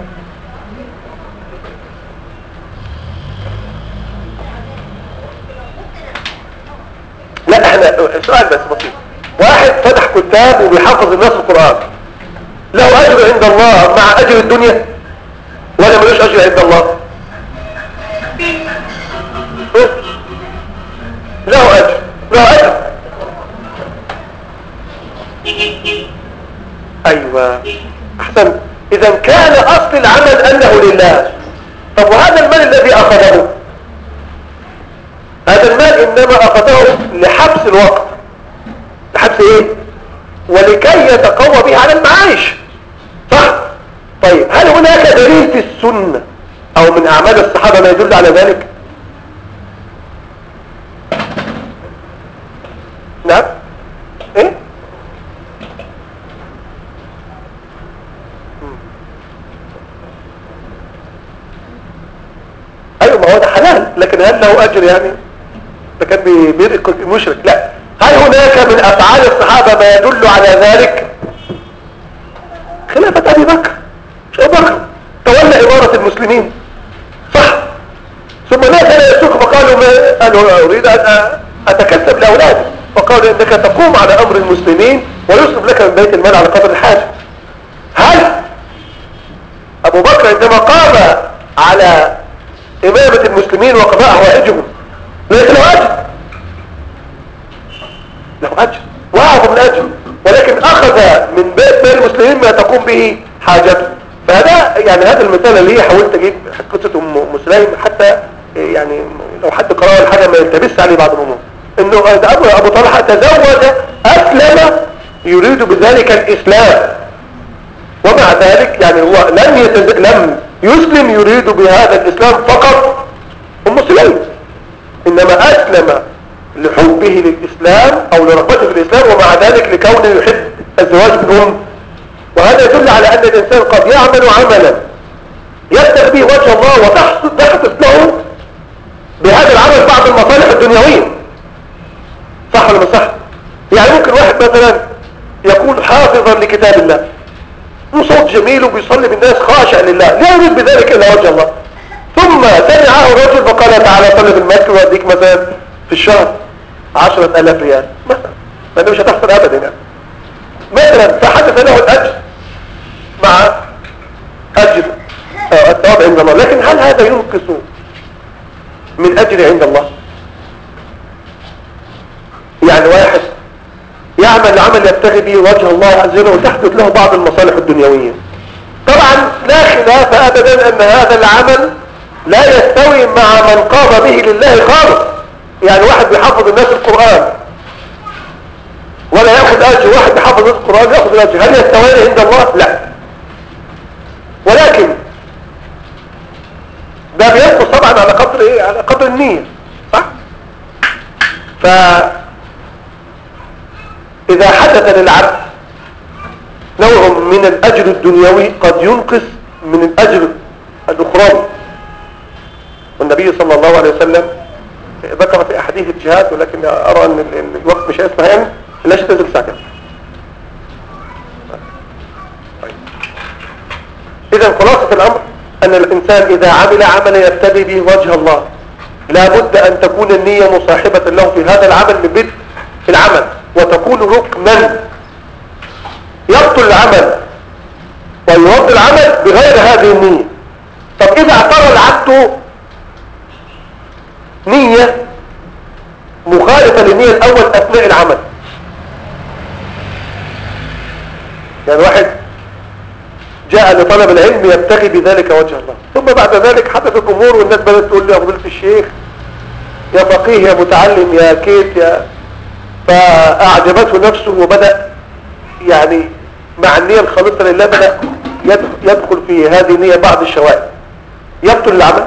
لا احنا سؤال بس بسيط. واحد فتح كتاب وبيحفظ الناس القرآن، له اجر عند الله مع اجر الدنيا ولا ملوش اجر عند الله؟ له اجر، له اجر. ايوه احسن. اذا كان اصل العمل انه لله. طب وهذا المال الذي اخذه، هذا المال انما اخذه لحبس الوقت، لحبس ايه؟ ولكي يتقوى به على المعايش، صح؟ طيب هل هناك دليل في السنة او من اعمال الصحابة ما يدل على ذلك؟ نعم. ايه؟ ايوه ما هو ده حلال، لكن هل له اجر يعني؟ ده كان بيرق مشرك. لا، هل هناك من افعال الصحابة ما يدل على ذلك؟ خلافة ابي بكر، مش ابو بكر تولى امارة المسلمين، صح؟ ثم نزل يسوق فقالوا ما انا اريد ان اتكسب لاولادي، فقالوا انك تقوم على امر المسلمين ويصرف لك من بيت المال على قدر الحاجة. هل ابو بكر عندما قام على امامة المسلمين وقضاء حوائجهم ليس له اجر؟ له اجر واعظم الاجر، ولكن اخذ من بيت مال المسلمين ما تقوم به حاجته. فهذا يعني هذا المثال اللي هي حاولت اجيب قصه ام مسلم حتى يعني لو حد قرأ الحاجه ما يلتبس عليه بعض الامور، انه ابو ابو طلحه تزوج اسلم يريد بذلك الاسلام، ومع ذلك يعني هو لم يتز... لم يسلم يريد بهذا الاسلام فقط ام مسلم، انما اسلم لحبه للاسلام او لرغبته في الاسلام، ومع ذلك لكونه يحب الزواج بالام. وهذا يدل على ان الانسان قد يعمل عملا يبتغي به وجه الله وتحصل تحدث له بهذا العمل بعض المصالح الدنيويه، صح ولا مش صح؟ يعني ممكن واحد مثلا يكون حافظا لكتاب الله وصوت جميل وبيصلي بالناس خاشع لله، لا يريد بذلك الا وجه الله، ثم سمعه رجل فقال تعالى صلي في المسجد واديك مثلا في الشهر عشرة الاف ريال مثلا، لانه مش هتحصل ابدا يعني مثلا، فحدث له الاجر مع اجر الثواب عند الله. لكن هل هذا ينقص من اجر عند الله؟ يعني واحد يعمل عمل يبتغي به وجه الله عز وجل وتحدث له بعض المصالح الدنيويه، طبعا لا خلاف ابدا ان هذا العمل لا يستوي مع من قام به لله خالص. يعني واحد بيحفظ الناس القرآن ولا ياخذ اجر، واحد بيحفظ الناس القرآن ياخذ الاجر، هل يستوي عند الله؟ لا، ولكن ده بينقص طبعا على قدر ايه؟ على قدر النية، صح؟ فاذا حدث للعبد نوع من الاجر الدنيوي قد ينقص من الاجر الاخروي. والنبي صلى الله عليه وسلم ذكر في احاديث الجهاد، ولكن ارى ان الوقت مش هيسمح يعني، لاش تنزل ساعتين. اذا خلاصة الامر ان الانسان اذا عمل عملا يبتغي به وجه الله لا بد ان تكون النية مصاحبة له في هذا العمل من بدء العمل، وتكون ركنا يبطل العمل ويرد العمل بغير هذه النية. طب اذا اعترى العبد نية مخالفة للنية الاول اثناء العمل، يعني واحد جاء لطلب العلم يبتغي بذلك وجه الله، ثم بعد ذلك حدثت امور والناس بدأت تقول له يا فضيلة الشيخ يا فقيه يا متعلم يا كيت يا، فاعجبته نفسه وبدأ يعني مع النية الخالصة لله بدأ يدخل في هذه النية بعض الشوائب، يبطل العمل؟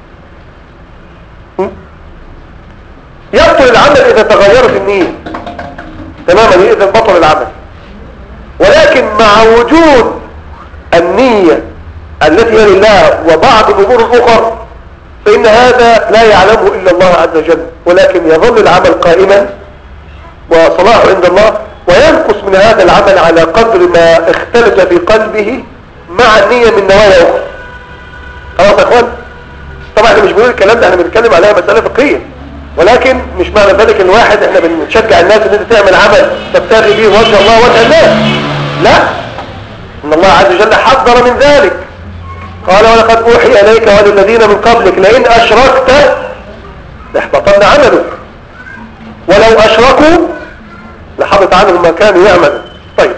يبطل العمل اذا تغيرت النية تماما، اذا بطل العمل. ولكن مع وجود النية التي هي لله وبعض الامور الاخرى فان هذا لا يعلمه الا الله عز وجل، ولكن يظل العمل قائما وصلاحه عند الله، وينقص من هذا العمل على قدر ما اختلج في قلبه مع النية من نوايا أخرى. خلاص يا اخوان؟ طبعا احنا مش بنقول الكلام ده، احنا بنتكلم عليها مسألة فقهية، ولكن مش معنى ذلك الواحد احنا بنشجع الناس ان انت تعمل عمل تبتغي به وجه الله وجه الناس. لا، ان الله عز وجل حذر من ذلك، قال ولقد اوحي اليك وللذين من قبلك لئن اشركت لاحبطن عملك ولو اشركوا لحبط عنهم ما كانوا يعملوا. طيب،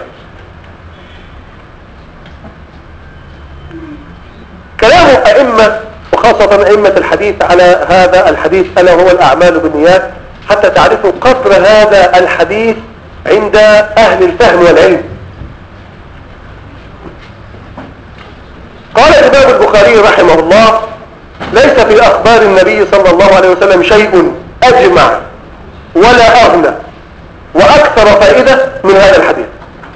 كلام ائمه وخاصه ائمه الحديث على هذا الحديث الا هو الاعمال بالنيات، حتى تعرفوا قدر هذا الحديث عند اهل الفهم والعلم. قال الإمام البخاري رحمه الله: ليس في أخبار النبي صلى الله عليه وسلم شيء أجمع ولا أغنى وأكثر فائدة من هذا الحديث.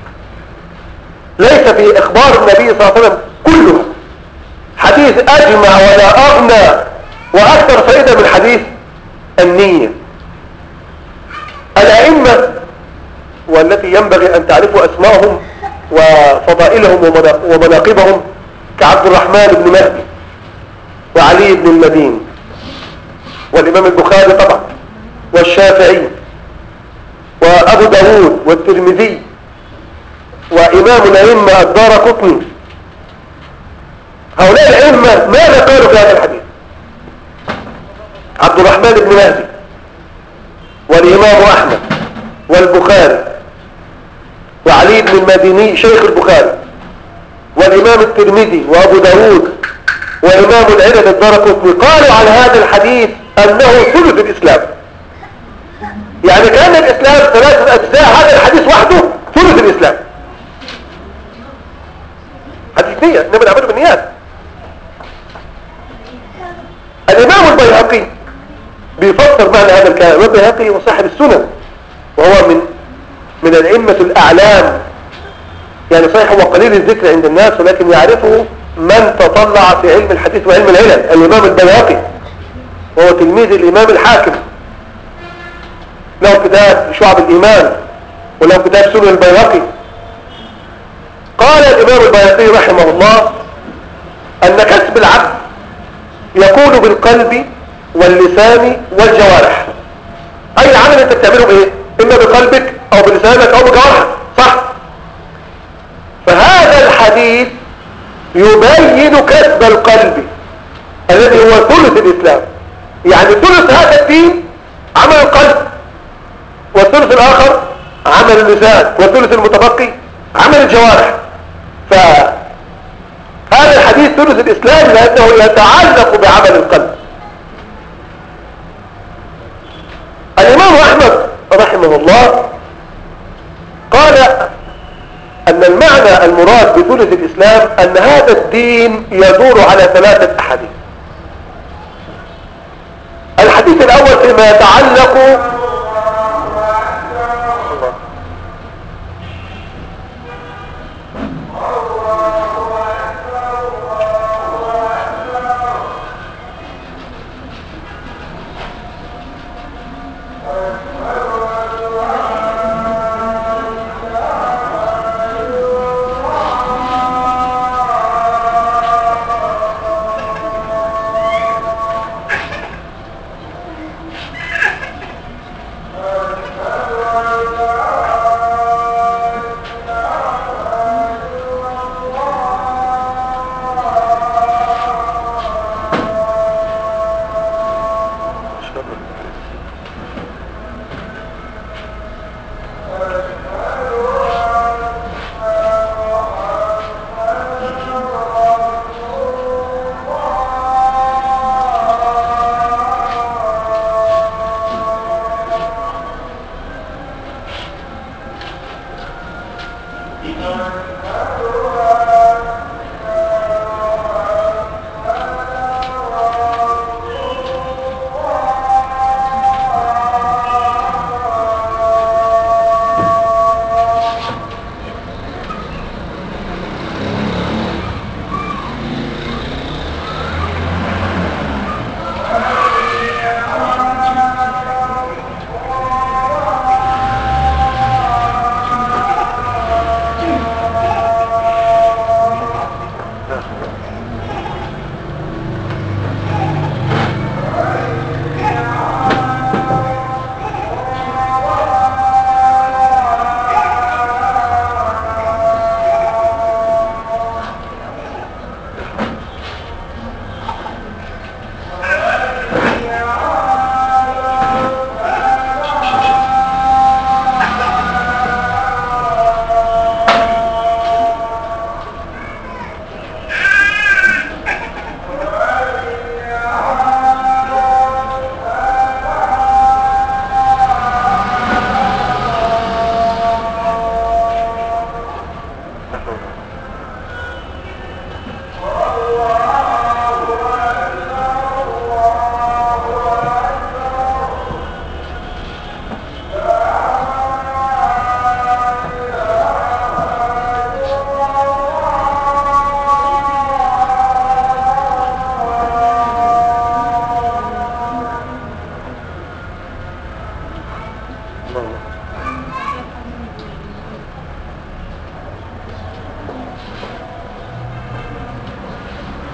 ليس في أخبار النبي صلى الله عليه وسلم كلها حديث أجمع ولا أغنى وأكثر فائدة من حديث النية. الأئمة والتي ينبغي أن تعرفوا أسماءهم وفضائلهم ومناقبهم كعبد الرحمن بن مهدي وعلي بن المدين والإمام البخاري طبعا والشافعي وأبو داود والترمذي وإمام الأئمة الدارقطني، هؤلاء الأئمة ماذا قالوا في هذا الحديث؟ عبد الرحمن بن مهدي والإمام أحمد والبخاري وعلي بن المديني شيخ البخاري والإمام الترمذي وأبو داود وإمام العلل الدارقطني قالوا عن هذا الحديث أنه ثلث الإسلام. يعني كان الإسلام ثلاثة أجزاء، هذا الحديث وحده ثلث الإسلام. حديث نية، إنما الأعمال بالنيات. الإمام البيهقي بيفسر معنى هذا الكلام. البيهقي وصاحب السنن وهو من من الأئمة الأعلام، يعني صحيح هو قليل الذكر عند الناس ولكن يعرفه من تطلع في علم الحديث وعلم العلل. الإمام البيهقي وهو تلميذ الإمام الحاكم، له كتاب شعب الإيمان وله كتاب سنن البيهقي. قال الإمام البيهقي رحمه الله أن كسب العبد يكون بالقلب واللسان والجوارح. أي عمل أنت بتعمله بإيه؟ إما بقلبك أو بلسانك أو بجوارحك، صح؟ فهذا الحديث يبين كسب القلب الذي هو ثلث الإسلام. يعني ثلث هذا الدين عمل القلب، والثلث الآخر عمل اللسان، والثلث المتبقي عمل الجوارح. فهذا الحديث ثلث الإسلام لأنه يتعلق بعمل القلب. الإمام أحمد رحمه الله قال أن المعنى المراد بثلث الإسلام أن هذا الدين يدور على ثلاثة أحاديث. الحديث الأول فيما يتعلق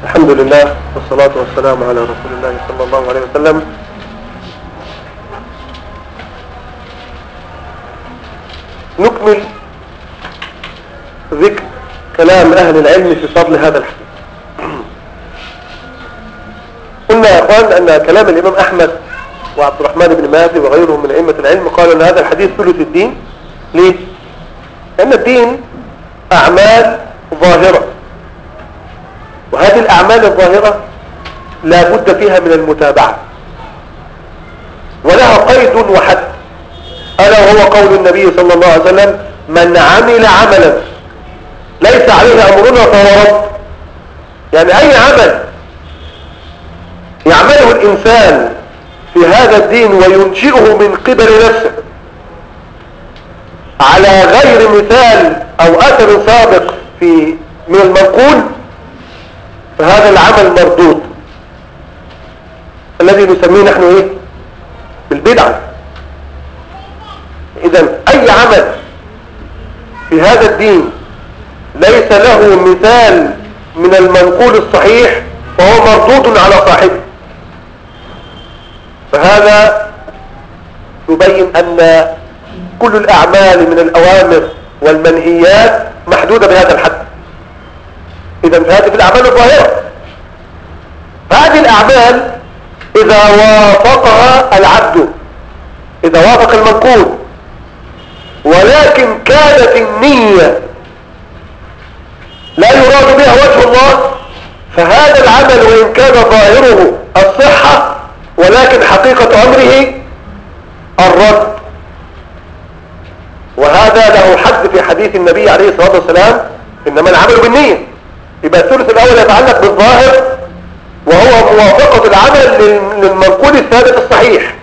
الحمد لله والصلاة والسلام على رسول الله صلى الله عليه وسلم. نكمل ذكر كلام أهل العلم في فضل هذا الحديث. قلنا يا أخوان أن كلام الإمام أحمد وعبد الرحمن بن مهدي وغيرهم من أئمة العلم قالوا أن هذا الحديث ثلث الدين. ليه؟ لأن الدين أعمال ظاهرة، وهذه الأعمال الظاهرة لا بد فيها من المتابعة، ولها قيد وحد، ألا وهو قول النبي صلى الله عليه وسلم: من عمل عملا ليس عليه أمرنا فهو رد. يعني أي عمل يعمله الإنسان في هذا الدين وينشئه من قبل نفسه على غير مثال أو أثر سابق في من المنقول، فهذا العمل مردود، الذي نسميه نحن ايه؟ بالبدعة. إذن أي عمل في هذا الدين ليس له مثال من المنقول الصحيح فهو مردود على صاحبه. فهذا يبين أن كل الأعمال من الأوامر والمنهيات محدودة بهذا الحد. إذن هذه في الأعمال الظاهرة. هذه الأعمال إذا وافقها العبد، إذا وافق المنقول، ولكن كانت النية لا يراد بها وجه الله، فهذا العمل وإن كان ظاهره الصحة ولكن حقيقة أمره الرد. وهذا له حد في حديث النبي عليه الصلاة والسلام: إنما العمل بالنية. يبقى الثلث الأول يتعلق بالظاهر، وهو موافقة العمل للمنقول الثابت الصحيح،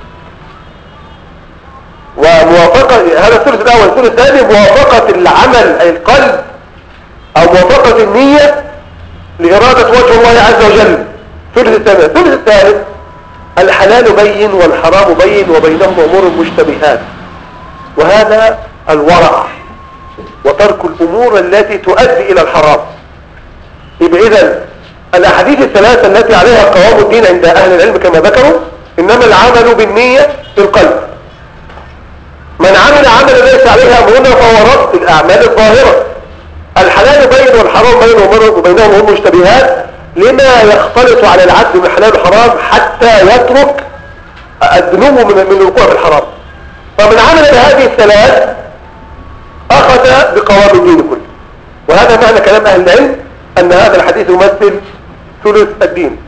وموافقة هذا الثلث الأول. الثلث الثاني موافقة العمل أي القلب أو موافقة النية لإرادة وجه الله عز وجل. الثلث الثاني. الثلث الثالث: الحلال بين والحرام بين وبينهم أمور مشتبهات، وهذا الورع وترك الأمور التي تؤدي إلى الحرام. يبقى إذن الأحاديث الثلاثة التي عليها قوام الدين عند أهل العلم كما ذكروا: إنما العمل بالنية في القلب، من عمل عملا ليس عليها أمرنا فهو رد الأعمال الظاهرة، الحلال بين والحرام بين وبينهم أمور مشتبهات، لما يختلط على العبد من حلال وحرام حتى يترك الذنوب من الوقوع في الحرام. فمن عمل بهذه الثلاث أخذ بقوام الدين كله. وهذا معنى كلام أهل العلم أن هذا الحديث يمثل ثلث الدين.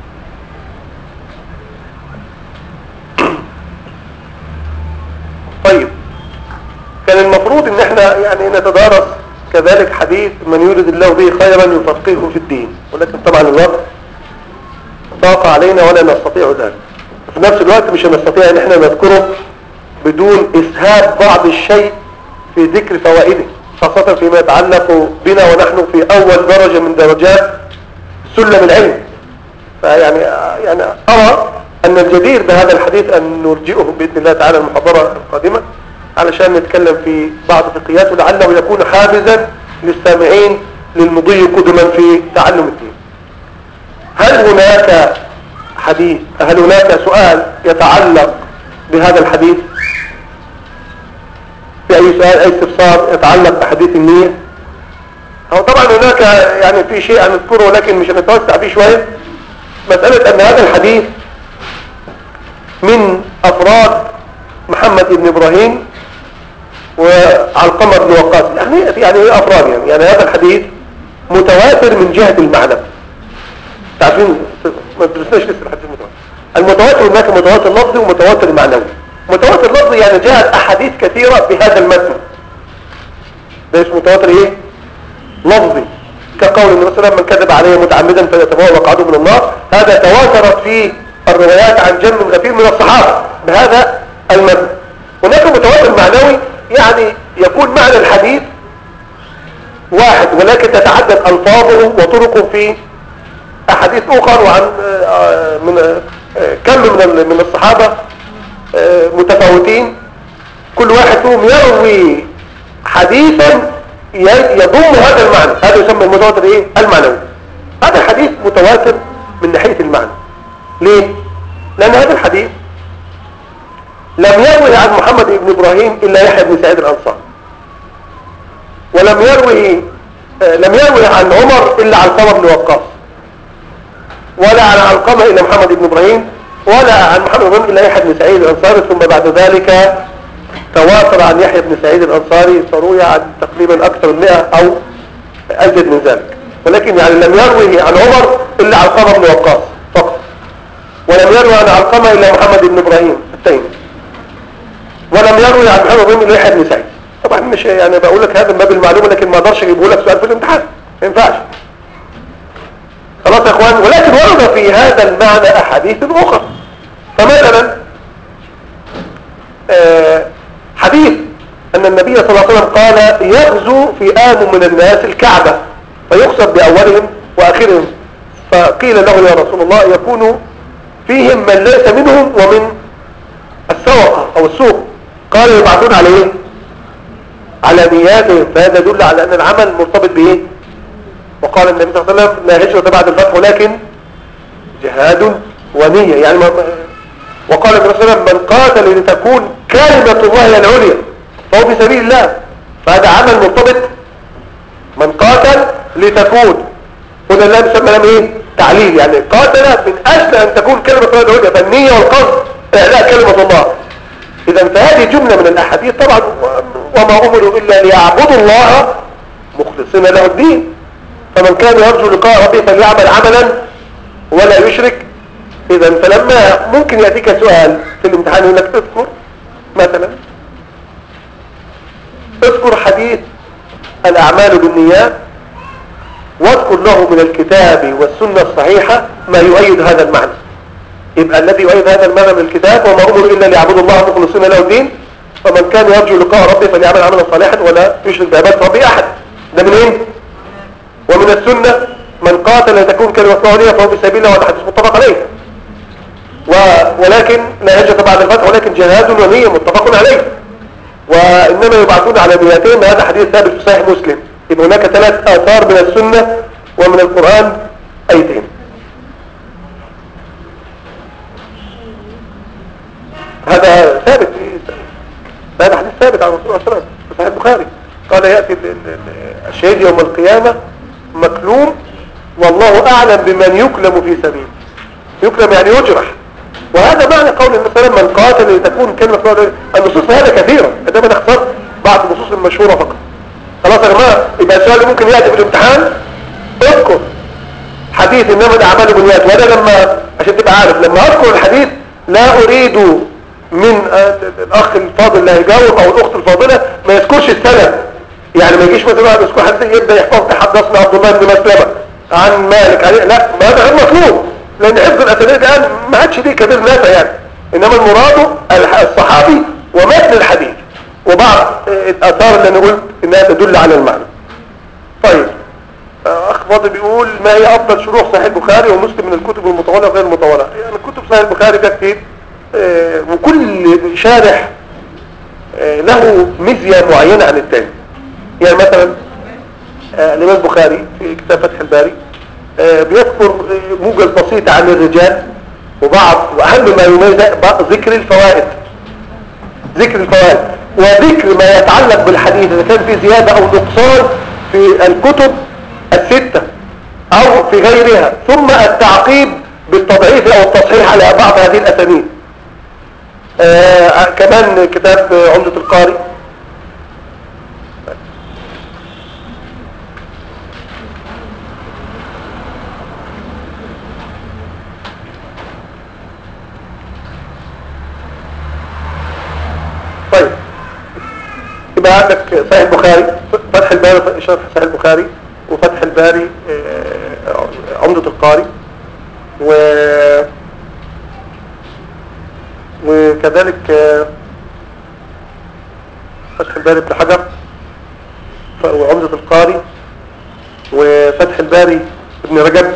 طيب، كان المفروض ان احنا يعني نتدارس كذلك حديث: من يريد الله به خيرا يفقهه في الدين، ولكن طبعا الوقت ضاق علينا ولا نستطيع ذلك. في نفس الوقت مش هنستطيع ان احنا نذكره بدون اسهاب بعض الشيء في ذكر فوائده، خاصة فيما يتعلق بنا ونحن في أول درجة من درجات سلم العلم. فيعني يعني أرى أن الجدير بهذا الحديث أن نرجئه بإذن الله تعالى المحاضرة القادمة علشان نتكلم في بعض الفقهيات، ولعله يكون حافزا للسامعين للمضي قدما في تعلم الدين. هل هناك حديث هل هناك سؤال يتعلق بهذا الحديث؟ في أي سؤال أي استفسار يتعلق بحديث النية؟ هو طبعا هناك يعني في شيء هنذكره ولكن مش هنتوسع فيه شوية. مسألة أن هذا الحديث من أفراد محمد بن إبراهيم وعلقمة بن وقاص، يعني يعني ايه أفراد؟ يعني يعني هذا الحديث متواتر من جهة المعنى. تعرفين ما درسناش لسه الحديث المتواتر. المتواتر هناك متواتر لفظي ومتواتر معنوي. متواتر لفظي يعني جاءت أحاديث كثيرة بهذا المتن، ده اسمه متواتر ايه؟ لفظي، كقول النبي صلى الله عليه وسلم: من كذب عليه متعمدا فليتبوأ مقعده من النار. هذا تواترت فيه الروايات عن جم غفير من الصحابة بهذا المتن. هناك متواتر معنوي، يعني يكون معنى الحديث واحد ولكن تتعدد ألفاظه وطرقه في أحاديث أخرى وعن من كم من من الصحابة متفاوتين، كل واحد فيهم يروي حديثا يضم هذا المعنى. هذا يسمى المتواتر ايه؟ المعنوي. هذا الحديث متواتر من ناحية المعنى. ليه؟ لأن هذا الحديث لم يروي عن محمد بن إبراهيم إلا يحيى بن سعيد الأنصاري، ولم يروي لم يروي عن عمر إلا علقمة بن وقاص، ولا عن علقمة إلا محمد بن إبراهيم، ولا عن محمد بن إبراهيم إلا يحيى بن سعيد الأنصاري. ثم بعد ذلك تواتر عن يحيى بن سعيد الأنصاري فروي عن تقريبا أكثر من مئة أو أزيد من ذلك، ولكن يعني لم يروي عن عمر إلا علقمة بن وقاص فقط، ولم يروي عن علقمة إلا محمد بن إبراهيم التيمي، ولم يروي عن محمد بن إبراهيم إلا يحيى بن سعيد. طبعا مش يعني بقول لك هذا من باب المعلومة، لكن ما اقدرش اجيبه لك سؤال في الامتحان، ما ينفعش. خلاص يا اخوان. ولكن ورد في هذا المعنى احاديث اخرى. فمثلا آه حديث ان النبي صلى الله عليه وسلم قال يغزو فئام من الناس الكعبة فيقصد باولهم واخرهم، فقيل له يا رسول الله يكون فيهم من ليس منهم ومن السوقة او السوق، قال يبعثون على ايه؟ على نياتهم، فهذا يدل على ان العمل مرتبط بايه؟ وقال النبي صلى الله عليه وسلم لا هجرة بعد الفتح ولكن جهاد ونية. يعني ما وقال النبي صلى الله عليه وسلم من قاتل لتكون كلمة الله هي العليا فهو في سبيل الله، فهذا عمل مرتبط. من قاتل لتكون، هنا الله يسمى لهم ايه؟ تعليل، يعني قاتل من اجل ان تكون كلمة الله العليا، فالنية والقصد اعلاء كلمة الله. اذا فهذه جملة من الاحاديث طبعا، وما امروا الا ليعبدوا الله مخلصين له الدين، فمن كان يرجو لقاء ربه فليعمل عملا ولا يشرك. اذا فلما ممكن يأتيك سؤال في الامتحان يقول لك اذكر مثلا اذكر حديث الاعمال بالنيات واذكر له من الكتاب والسنة الصحيحة ما يؤيد هذا المعنى. يبقى الذي يؤيد هذا المعنى من الكتاب وما امروا الا ليعبدوا الله مخلصين له الدين، فمن كان يرجو لقاء ربه فليعمل عملا صالحا ولا يشرك بعبادة ربه احد. ده منين؟ ومن السنة من قاتل لتكون كلمة الله عليا فهو في سبيل الله، وهذا حديث متفق عليه. و... ولكن لا هجرة بعد الفتح ولكن جهاد ونية متفق عليه، وإنما يبعثون على نياتهم. هذا حديث ثابت في صحيح مسلم. يبقى هناك ثلاث آثار من السنة ومن القرآن أيتين. هذا ثابت، هذا حديث ثابت عن رسول الله صلى الله عليه وسلم في صحيح البخاري، قال يأتي الشهيد يوم القيامة مكلوم والله أعلم بمن يكلم في سبيل. يكلم يعني يجرح، وهذا معنى قول النبي صلى الله عليه وسلم من قاتل لتكون كلمة الله. النصوص هذا كثيرة، هذا من اختصار بعض النصوص المشهورة فقط. خلاص يا جماعة. يبقى السؤال اللي ممكن يأتي في الامتحان اذكر حديث إنما الأعمال بالنيات، وأنا لما عشان تبقى عارف لما أذكر الحديث لا أريد من الأخ الفاضل اللي هيجاوب أو الأخت الفاضلة ما يذكرش السند، يعني ما يجيش مثلا واحد يذكر حديث يبدأ يحفظ تحدثنا عبد الله بن مسلمة عن مالك عليه، لا ما هذا غير مطلوب، لأن حفظ الأسانيد الآن ما عادش دي كبير نافع يعني، إنما المراد الصحابي ومتن الحديث وبعض الآثار اللي أنا قلت إنها تدل على المعنى. طيب أخ فاضل بيقول ما هي أفضل شروح صحيح البخاري ومسلم من الكتب المطولة وغير المطولة؟ يعني كتب صحيح البخاري ده كتير، آه وكل شارح آه له ميزة معينة عن الثاني. يعني مثلا آه الإمام البخاري في كتاب فتح الباري آه بيذكر موجز بسيط عن الرجال وبعض وأهم ما يميز ذكر الفوائد، ذكر الفوائد وذكر ما يتعلق بالحديث إذا كان في زيادة أو نقصان في الكتب الستة أو في غيرها، ثم التعقيب بالتضعيف أو التصحيح على بعض هذه الأسانيد. آه كمان كتاب عمدة القاري. طيب يبقى عندك صحيح البخاري، فتح الباري شرح صحيح البخاري، وفتح الباري آه عمدة القاري، و وكذلك آه فتح الباري ابن حجر وعمدة القاري وفتح الباري ابن رجب.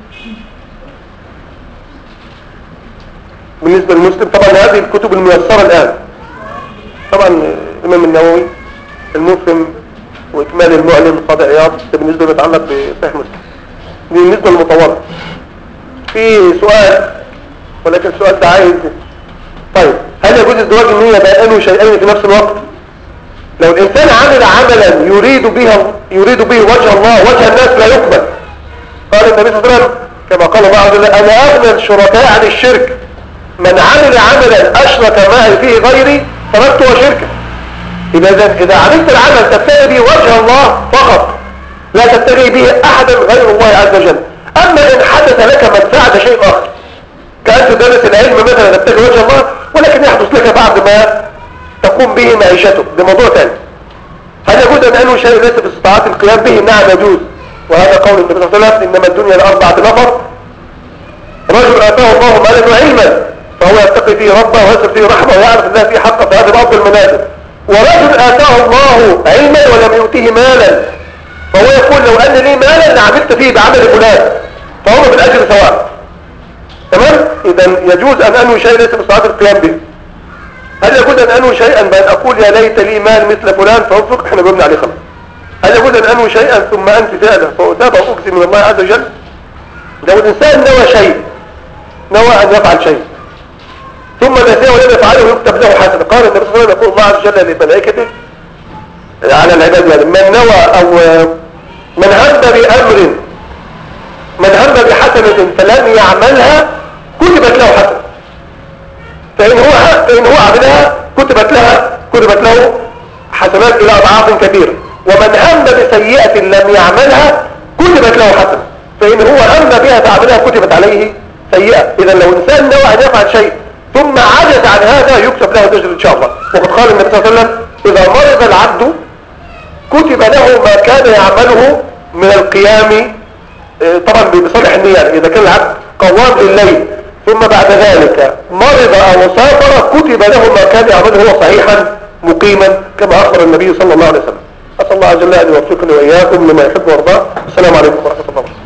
بالنسبة للمسلم طبعا هذه الكتب الميسرة الآن، طبعا الإمام النووي المسلم وإكمال المعلم القاضي عياض بالنسبة لما يتعلق بصحيح مسلم. دي بالنسبة للمطولة. في سؤال ولكن السؤال ده عايز طيب هل يجوز ازدواج النية بين أنوي شيئين في نفس الوقت؟ لو الإنسان عمل عملا يريد به يريد به وجه الله وجه الناس لا يقبل. قال النبي صلى الله عليه وسلم كما قال الله عز وجل أنا أغنى الشركاء عن الشرك من عمل عملا أشرك معي فيه غيري تركته وشركه. إذا إذا عملت العمل تبتغي به وجه الله فقط لا تبتغي به أحدا غير الله عز وجل. أما إن حدث لك منفعة شيء آخر كأن تدرس العلم مثلا تبتغي وجه الله ولكن يحدث لك بعد ما تقوم به معيشته ده موضوع ثاني. هل يجوز أن أنوي شيء ليس باستطاعة القيام به؟ نعم يجوز. وهذا قول النبي صلى الله عليه وسلم إنما الدنيا لأربعة نفر رجل آتاه الله مالا وعلما فهو يتقي فيه ربه ويسر فيه رحمه ويعرف الله فيه حقه فهذا بأفضل المنازل. ورجل آتاه الله علما ولم يؤته مالا فهو يقول لو أن لي مالا لعملت فيه بعمل فلان فهو بالأجر سواء. تمام؟ إذا يجوز أن أنوي شيء ليس باستطاعة القيام به. هل يجوز أن أنوي شيئا بأن أقول يا ليت لي مال مثل فلان فأنفق؟ احنا جبنا عليه خلاص. هل يجوز أن أنوي شيئا ثم أنت فعله فأتابع وأجزي من الله عز وجل؟ لو الإنسان نوى شيء نوى أن يفعل شيء ثم نسيه ولم يفعله يكتب له حسنة. قال النبي صلى الله عليه وسلم يقول الله عز وجل لملائكته على العباد يعني من نوى أو من هم بأمر من هم بحسنة فلم يعملها كتبت له حسنة فإن هو فإن هو عملها كتبت لها كتبت له حسنات إلى أضعاف كثيرة. ومن هم بسيئة لم يعملها كتبت له حسنة فإن هو هم بها فعملها كتبت عليه سيئة. إذا لو إنسان نوى أن يفعل شيء ثم عجز عن هذا يكتب له الأجر إن شاء الله. وقد قال النبي صلى الله عليه وسلم إذا مرض العبد كتب له ما كان يعمله من القيام طبعا بصالح النية. يعني إذا كان العبد قوام لليل ثم بعد ذلك مرض أو سافر كتب له ما كان يعمله هو صحيحا مقيما كما أخبر النبي صلى الله عليه وسلم. أسأل الله عز وجل أن يوفقني وإياكم لما يحب ويرضاه. السلام عليكم ورحمة الله وبركاته.